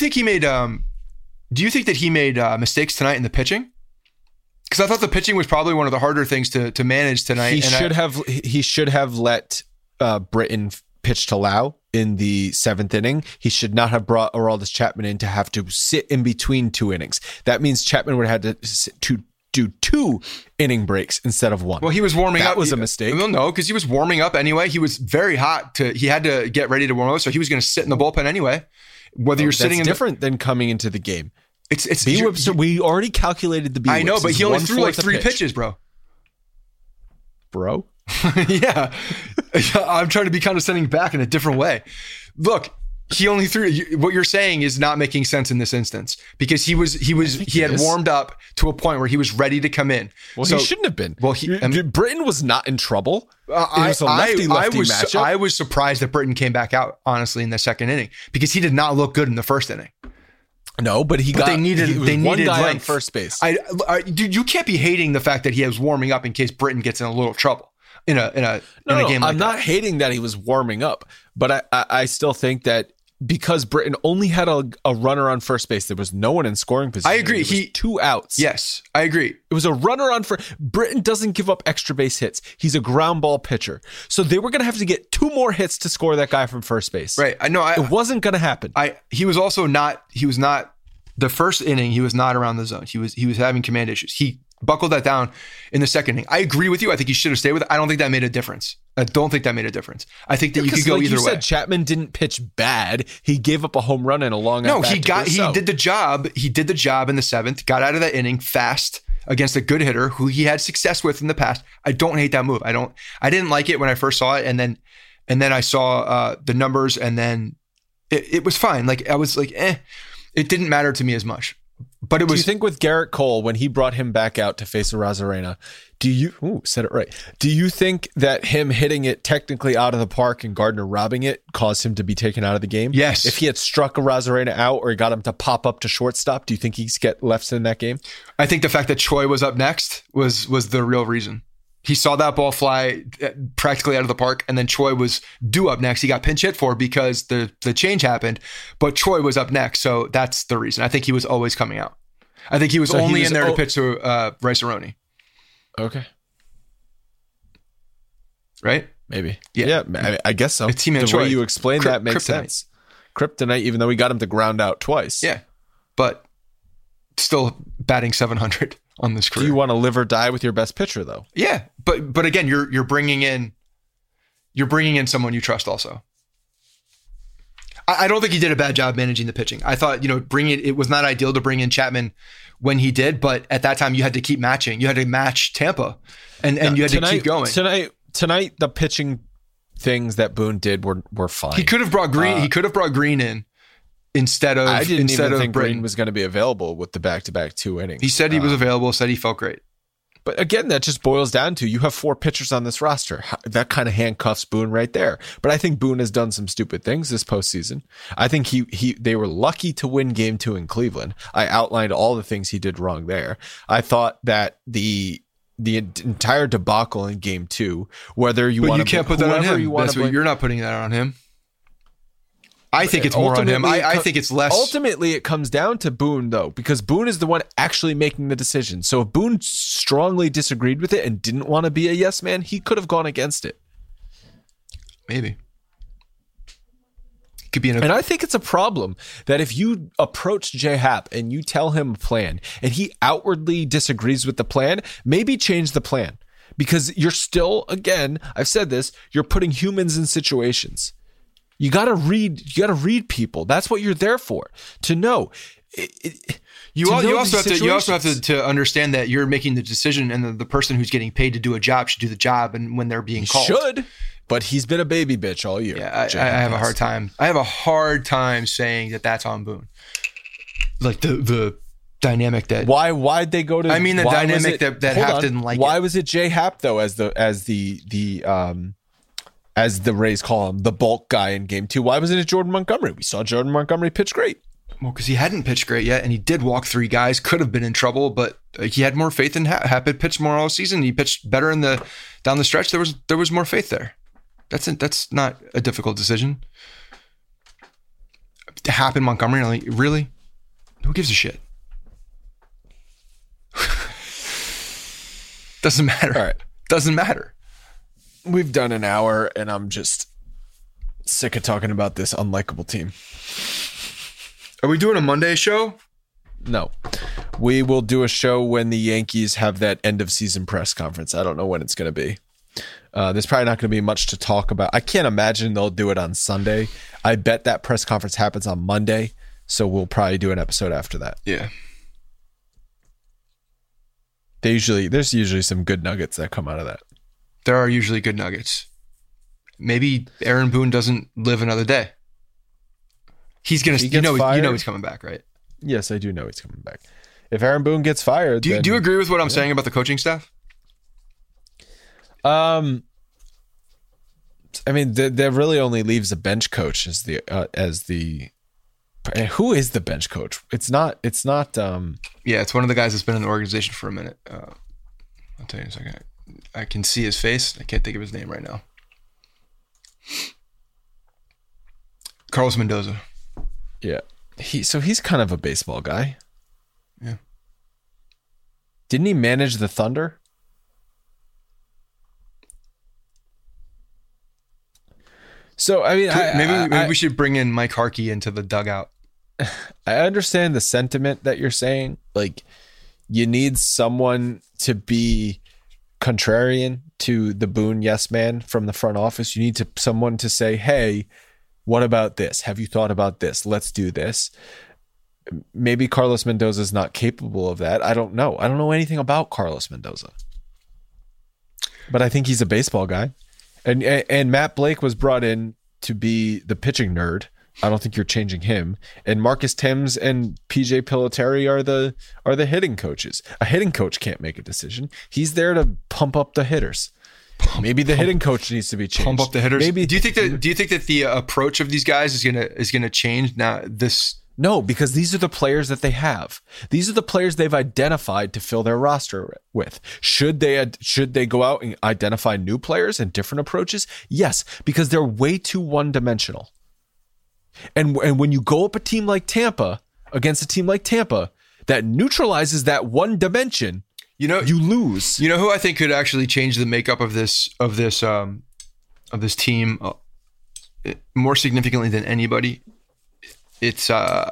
that he made mistakes tonight in the pitching? Because I thought the pitching was probably one of the harder things to manage tonight. He should have let Britton pitch to Lau in the 7th inning. He should not have brought Aroldis Chapman in to have to sit in between 2 innings. That means Chapman would have had to do 2 inning breaks instead of 1. Well, he was warming up. That was a mistake. Well, no, because he was warming up anyway. He was very hot. He had to get ready to warm up, so he was going to sit in the bullpen anyway. Whether you're sitting in different than coming into the game. It's B-Whips, we already calculated the B-Whips. I know, but he only threw like 3 pitches, bro. Yeah. I'm trying to be condescending back in a different way. Look, he only threw. What you're saying is not making sense in this instance, because he had warmed up to a point where he was ready to come in. Well, he shouldn't have been. Well, Britton was not in trouble. It was a lefty-lefty matchup. I was surprised that Britton came back out, honestly, in the 2nd inning, because he did not look good in the 1st inning. No, but they needed one guy length. on first base. Dude, you can't be hating the fact that he was warming up in case Britton gets in a little trouble in a game like that. I'm not hating that he was warming up, but I still think that because Britton only had a runner on first base, there was no one in scoring position. I agree. He 2 outs. Yes, I agree. It was a runner on first. Britton doesn't give up extra base hits. He's a ground ball pitcher. So they were going to have to get 2 more hits to score that guy from first base. Right. I know. It wasn't going to happen. He was not the 1st inning. He was not around the zone. He was having command issues. He buckled that down in the 2nd inning. I agree with you. I think he should have stayed with it. I don't think that made a difference. I think that you could go either way. You said Chapman didn't pitch bad. He gave up a home run and a long. No, he did the job. He did the job in the 7th. Got out of that inning fast against a good hitter who he had success with in the past. I don't hate that move. I didn't like it when I first saw it, and then I saw the numbers, and then it was fine. Like, I was like, it didn't matter to me as much. But it was. Do you think with Garrett Cole, when he brought him back out to face Arozarena, said it right. Do you think that him hitting it technically out of the park and Gardner robbing it caused him to be taken out of the game? Yes. If he had struck Arozarena out or he got him to pop up to shortstop, do you think he's get left in that game? I think the fact that Choi was up next was the real reason. He saw that ball fly practically out of the park, and then Choi was due up next. He got pinch hit for because the change happened, but Choi was up next, so that's the reason. I think he was always coming out. I think he was in there to pitch to Rice-A-Roni. Okay. Right? Maybe. Yeah, I guess so. It's the way you explain that makes sense. Kryptonite, even though we got him to ground out twice. Yeah, but still batting 700. On this career. Do you want to live or die with your best pitcher, though? Yeah, but again, you're bringing in someone you trust. Also, I don't think he did a bad job managing the pitching. I thought it was not ideal to bring in Chapman when he did, but at that time you had to keep matching. You had to match Tampa, and you had to keep going. Tonight, the pitching things that Boone did were fine. He could have brought Green. He could have brought Green in. I didn't even think Green was going to be available with the back-to-back 2 innings. He said he was available, said he felt great. But again, that just boils down to you have 4 pitchers on this roster. That kind of handcuffs Boone right there. But I think Boone has done some stupid things this postseason. I think they were lucky to win Game 2 in Cleveland. I outlined all the things he did wrong there. I thought that the entire debacle in Game 2, whether you want to, you can't put that on him. You're not putting that on him. I think it's more on him. I think it's less. Ultimately, it comes down to Boone, though, because Boone is the one actually making the decision. So if Boone strongly disagreed with it and didn't want to be a yes man, he could have gone against it. Maybe. could be in a. And I think it's a problem that if you approach J-Hap and you tell him a plan and he outwardly disagrees with the plan, maybe change the plan. Because you're still, again, I've said this, you're putting humans in situations. You got to read people. That's what you're there for, to know. You also have to understand that you're making the decision, and the person who's getting paid to do a job should do the job, and when they're being called. Should, but he's been a baby bitch all year. Yeah, I have a hard time. I have a hard time saying that that's on Boone. Like the dynamic that why'd they go to? I mean, the dynamic that Hap didn't like. Why was it J-Hap though as the Rays call him, the bulk guy in game 2? Why wasn't it Jordan Montgomery? We saw Jordan Montgomery pitch great. Well, because he hadn't pitched great yet, and he did walk 3 guys. Could have been in trouble, but he had more faith in Hap. Hap had pitched more all season. He pitched better down the stretch. There was more faith there. That's not a difficult decision. Hap and Montgomery, like, really? Who gives a shit? Doesn't matter. All right. Doesn't matter. We've done an hour, and I'm just sick of talking about this unlikable team. Are we doing a Monday show? No. We will do a show when the Yankees have that end of season press conference. I don't know when it's going to be. There's probably not going to be much to talk about. I can't imagine they'll do it on Sunday. I bet that press conference happens on Monday, so we'll probably do an episode after that. Yeah. There's usually some good nuggets that come out of that. There are usually good nuggets. Maybe Aaron Boone doesn't live another day. He's gonna. You know he's coming back, right? Yes, I do know he's coming back. If Aaron Boone gets fired, do you agree with what I'm saying about the coaching staff? I mean, that really only leaves a bench coach as the. Who is the bench coach? It's not. Yeah, it's one of the guys that's been in the organization for a minute. I'll tell you in a second. I can see his face. I can't think of his name right now. Carlos Mendoza. Yeah. He's kind of a baseball guy. Yeah. Didn't he manage the Thunder? So, I mean, maybe we should bring in Mike Harkey into the dugout. I understand the sentiment that you're saying. Like, you need someone to be contrarian to the Boone yes man from the front office. You need someone to say, hey, what about this? Have you thought about this? Let's do this. Maybe Carlos Mendoza is not capable of that. I don't know. I don't know anything about Carlos Mendoza. But I think he's a baseball guy. And Matt Blake was brought in to be the pitching nerd. I don't think you're changing him. And Marcus Thames and PJ Piloteri are the hitting coaches. A hitting coach can't make a decision. He's there to pump up the hitters. Maybe the hitting coach needs to be changed. Pump up the hitters. Maybe. Do you think that the approach of these guys is gonna change now? No, because these are the players that they have. These are the players they've identified to fill their roster with. Should they go out and identify new players and different approaches? Yes, because they're way too one-dimensional. And when you go up against a team like Tampa, that neutralizes that one dimension, you lose. You know who I think could actually change the makeup of this team more significantly than anybody? It's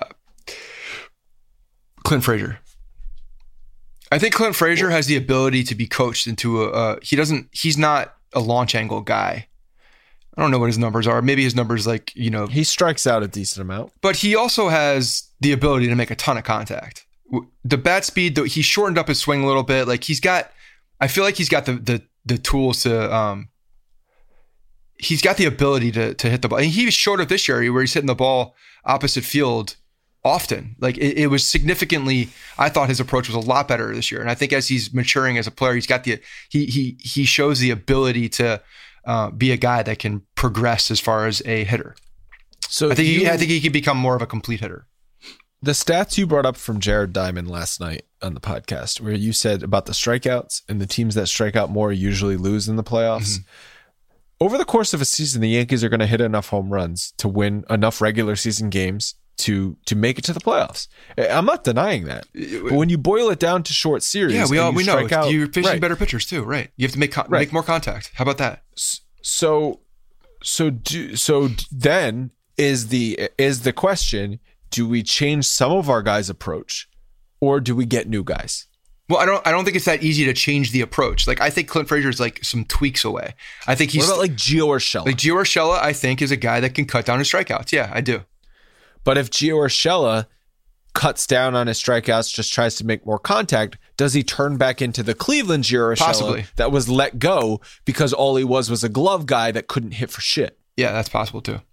Clint Frazier. I think Clint Frazier has the ability to be coached into he's not a launch angle guy. I don't know what his numbers are. Maybe his numbers he strikes out a decent amount, but he also has the ability to make a ton of contact. The bat speed, though, he shortened up his swing a little bit. Like I feel like he's got the tools to he's got the ability to hit the ball. And he showed up this year where he's hitting the ball opposite field often. Like it was significantly, I thought his approach was a lot better this year. And I think as he's maturing as a player, he's got he shows the ability to be a guy that can progress as far as a hitter. So I think he can become more of a complete hitter. The stats you brought up from Jared Diamond last night on the podcast, where you said about the strikeouts and the teams that strike out more usually lose in the playoffs. Mm-hmm. Over the course of a season, the Yankees are going to hit enough home runs to win enough regular season games to make it to the playoffs. I'm not denying that. But when you boil it down to short series, we know you're facing better pitchers too, right? You have to make more contact. How about that? So then is the question, do we change some of our guys' approach or do we get new guys? Well, I don't think it's that easy to change the approach. Like, I think Clint Frazier is like some tweaks away. I think he's... What about like Gio Urshela? Like, Gio Urshela, I think, is a guy that can cut down his strikeouts. Yeah, I do. But if Gio Urshela cuts down on his strikeouts, just tries to make more contact, does he turn back into the Cleveland Gio Urshela Possibly. that was let go because all he was a glove guy that couldn't hit for shit? Yeah, that's possible too.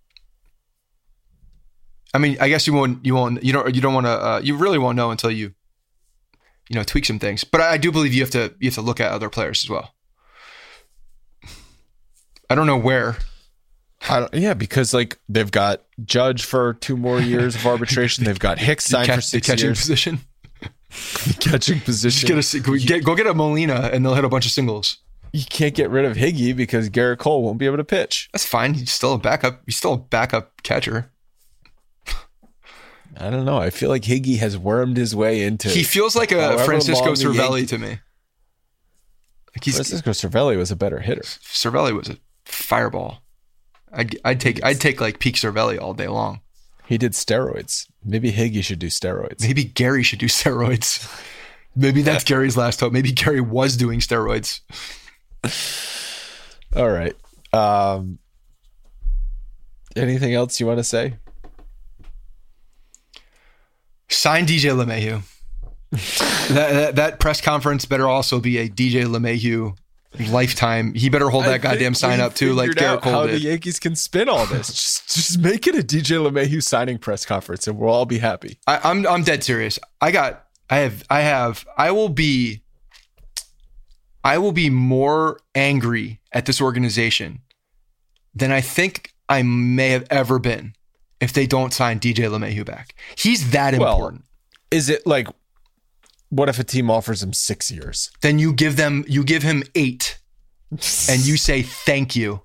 I mean, I guess you really won't know until you tweak some things. But I do believe you have to look at other players as well. I don't know where. Because like they've got Judge for 2 more years of arbitration. They've got Hicks signed for 6 catching years. Position. The catching position. Go get a Molina and they'll hit a bunch of singles. You can't get rid of Higgy because Garrett Cole won't be able to pitch. That's fine. He's still a backup. He's still a backup catcher. I don't know. I feel like Higgy has wormed his way into... He feels like a Francisco Cervelli to me. Like Francisco Cervelli was a better hitter. Cervelli was a fireball. I'd take like peak Cervelli all day long. He did steroids. Maybe Higgy should do steroids. Maybe Gary should do steroids. Maybe that's Gary's last hope. Maybe Gary was doing steroids. All right. Anything else you want to say? Sign DJ LeMahieu. that press conference better also be a DJ LeMahieu lifetime. He better hold that goddamn sign up too, like Garrett Cole did. How the Yankees can spin all this. just make it a DJ LeMahieu signing press conference, and we'll all be happy. I'm dead serious. I will be more angry at this organization than I think I may have ever been if they don't sign DJ LeMahieu back. He's that important. Is it like, what if a team offers him 6 years? Then you give him 8 and you say thank you.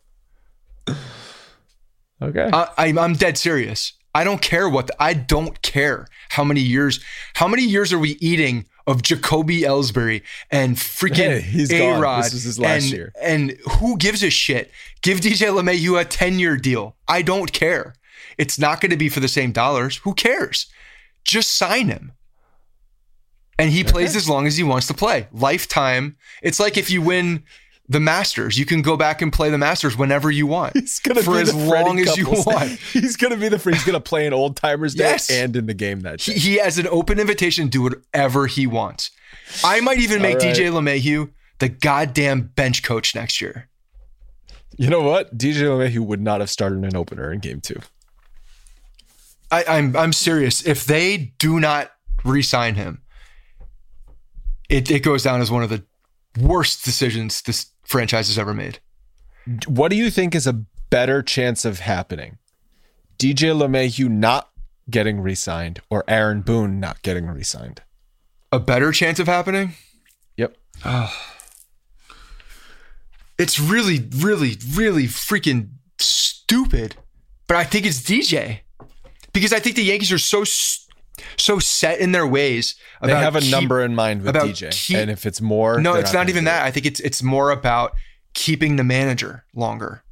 Okay. I'm dead serious. I don't care how many years are we eating of Jacoby Ellsbury and freaking he's A-Rod. Gone. This was his last year. And who gives a shit? Give DJ LeMahieu a 10-year deal. I don't care. It's not going to be for the same dollars. Who cares? Just sign him. And he plays as long as he wants to play. Lifetime. It's like if you win the Masters, you can go back and play the Masters whenever you want. He's going to for as long as you want. He's going to be he's going to play in Old Timers Day and in the game that day. He has an open invitation to do whatever he wants. I might even make DJ LeMahieu the goddamn bench coach next year. You know what? DJ LeMahieu would not have started an opener in Game 2. I'm serious. If they do not re-sign him, it goes down as one of the worst decisions this franchise has ever made. What do you think is a better chance of happening? DJ LeMahieu not getting re-signed or Aaron Boone not getting re-signed? A better chance of happening? Yep. It's really, really, really freaking stupid. But I think it's DJ. Because I think the Yankees are so set in their ways. They have a number in mind with DJ. And if it's more... No, it's not even that. I think it's more about keeping the manager longer.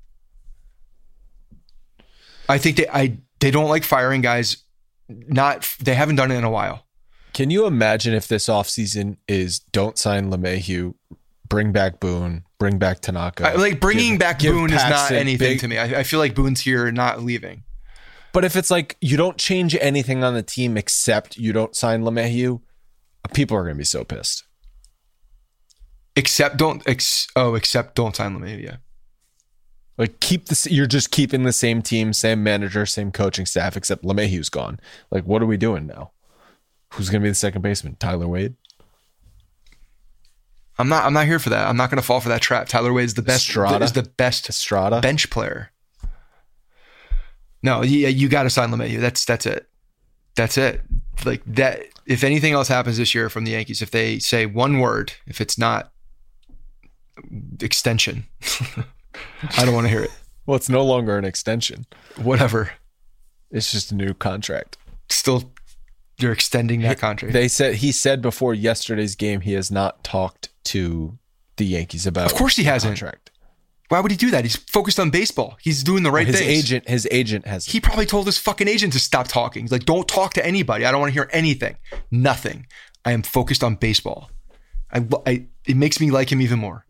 I think they don't like firing guys. They haven't done it in a while. Can you imagine if this offseason is don't sign LeMahieu, bring back Boone, bring back Tanaka? Bringing back Boone is not anything to me. I feel like Boone's here, not leaving. But if it's like you don't change anything on the team except you don't sign LeMahieu, people are going to be so pissed. Except don't sign LeMahieu. Yeah. Like you're just keeping the same team, same manager, same coaching staff, except LeMahieu's gone. Like, what are we doing now? Who's going to be the second baseman? Tyler Wade? I'm not here for that. I'm not going to fall for that trap. Tyler Wade is the best. Estrada? Bench player. No, you got to sign LeMahieu. That's it. That's it. Like that. If anything else happens this year from the Yankees, if they say one word, if it's not extension, I don't want to hear it. Well, it's no longer an extension. Whatever. It's just a new contract. Still, you're extending that contract. He said before yesterday's game he has not talked to the Yankees about. Of course he hasn't. Contract. Why would he do that? He's focused on baseball. He's doing the right things. His agent has. He probably told his fucking agent to stop talking. He's like, don't talk to anybody. I don't want to hear anything. Nothing. I am focused on baseball. It makes me like him even more.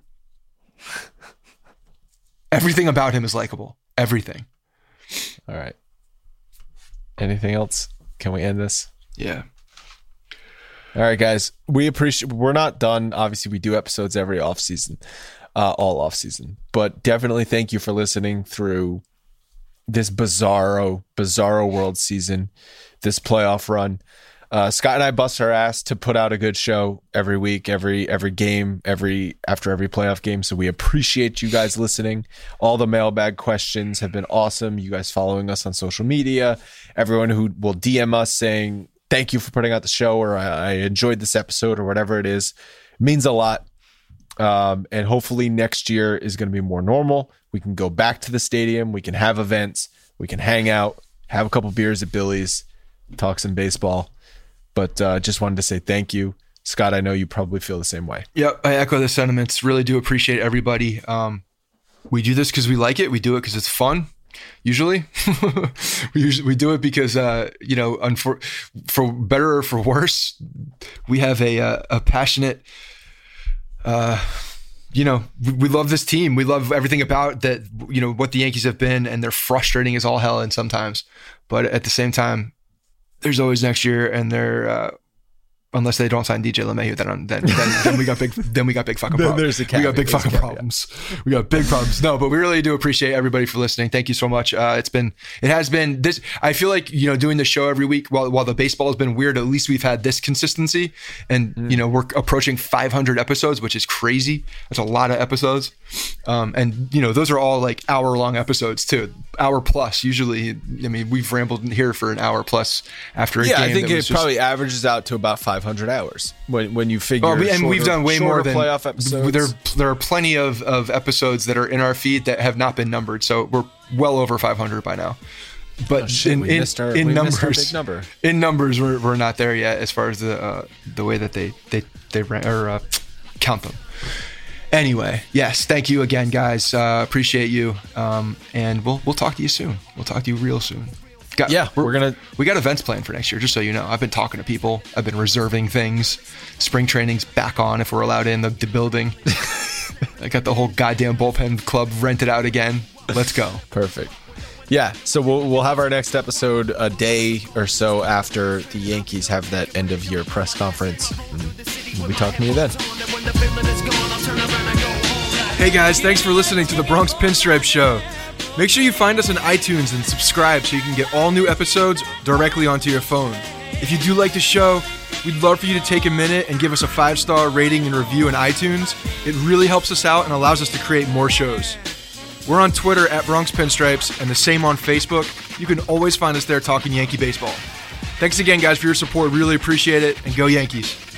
Everything about him is likable. Everything. All right. Anything else? Can we end this? Yeah. All right, guys. We're not done. Obviously, we do episodes every off season. All off season, but definitely thank you for listening through this bizarro world season, this playoff run. Scott and I bust our ass to put out a good show every week, every game, after every playoff game. So we appreciate you guys listening. All the mailbag questions have been awesome. You guys following us on social media, everyone who will DM us saying thank you for putting out the show, or I enjoyed this episode, or whatever it is, means a lot. And hopefully next year is going to be more normal. We can go back to the stadium. We can have events. We can hang out, have a couple beers at Billy's, talk some baseball. But just wanted to say thank you. Scott, I know you probably feel the same way. Yep, I echo the sentiments. Really do appreciate everybody. We do this because we like it. We do it because it's fun. Usually, we do it because for better or for worse, we have a passionate. We love this team. We love everything about that, what the Yankees have been, and they're frustrating as all hell and sometimes, but at the same time, there's always next year, and they're, unless they don't sign DJ LeMahieu, then we got big fucking problems. We got big fucking problems. We got big problems. No, but we really do appreciate everybody for listening. Thank you so much. It has been this. I feel like doing the show every week while the baseball has been weird. At least we've had this consistency, and we're approaching 500 episodes, which is crazy. That's a lot of episodes, and those are all like hour-long episodes too, hour plus. Usually, I mean, we've rambled here for an hour plus after a game. I think it probably averages out to about 500 hours when you figure. And we've done way more than playoff episodes. There are plenty of episodes that are in our feed that have not been numbered, so we're well over 500 by now. But in numbers, in numbers, we're not there yet as far as the way that they count them. Anyway, yes, thank you again, guys. Appreciate you, and we'll talk to you soon. We'll talk to you real soon. We got events planned for next year, just so you know. I've been talking to people. I've been reserving things. Spring training's back on if we're allowed in the building. I got the whole goddamn bullpen club rented out again. Let's go. Perfect. Yeah, so we'll have our next episode a day or so after the Yankees have that end of year press conference. And we'll be talking to you then. Hey guys, thanks for listening to the Bronx Pinstripe Show. Make sure you find us on iTunes and subscribe so you can get all new episodes directly onto your phone. If you do like the show, we'd love for you to take a minute and give us a 5-star rating and review in iTunes. It really helps us out and allows us to create more shows. We're on Twitter at Bronx Pinstripes and the same on Facebook. You can always find us there talking Yankee baseball. Thanks again, guys, for your support. Really appreciate it, and go Yankees.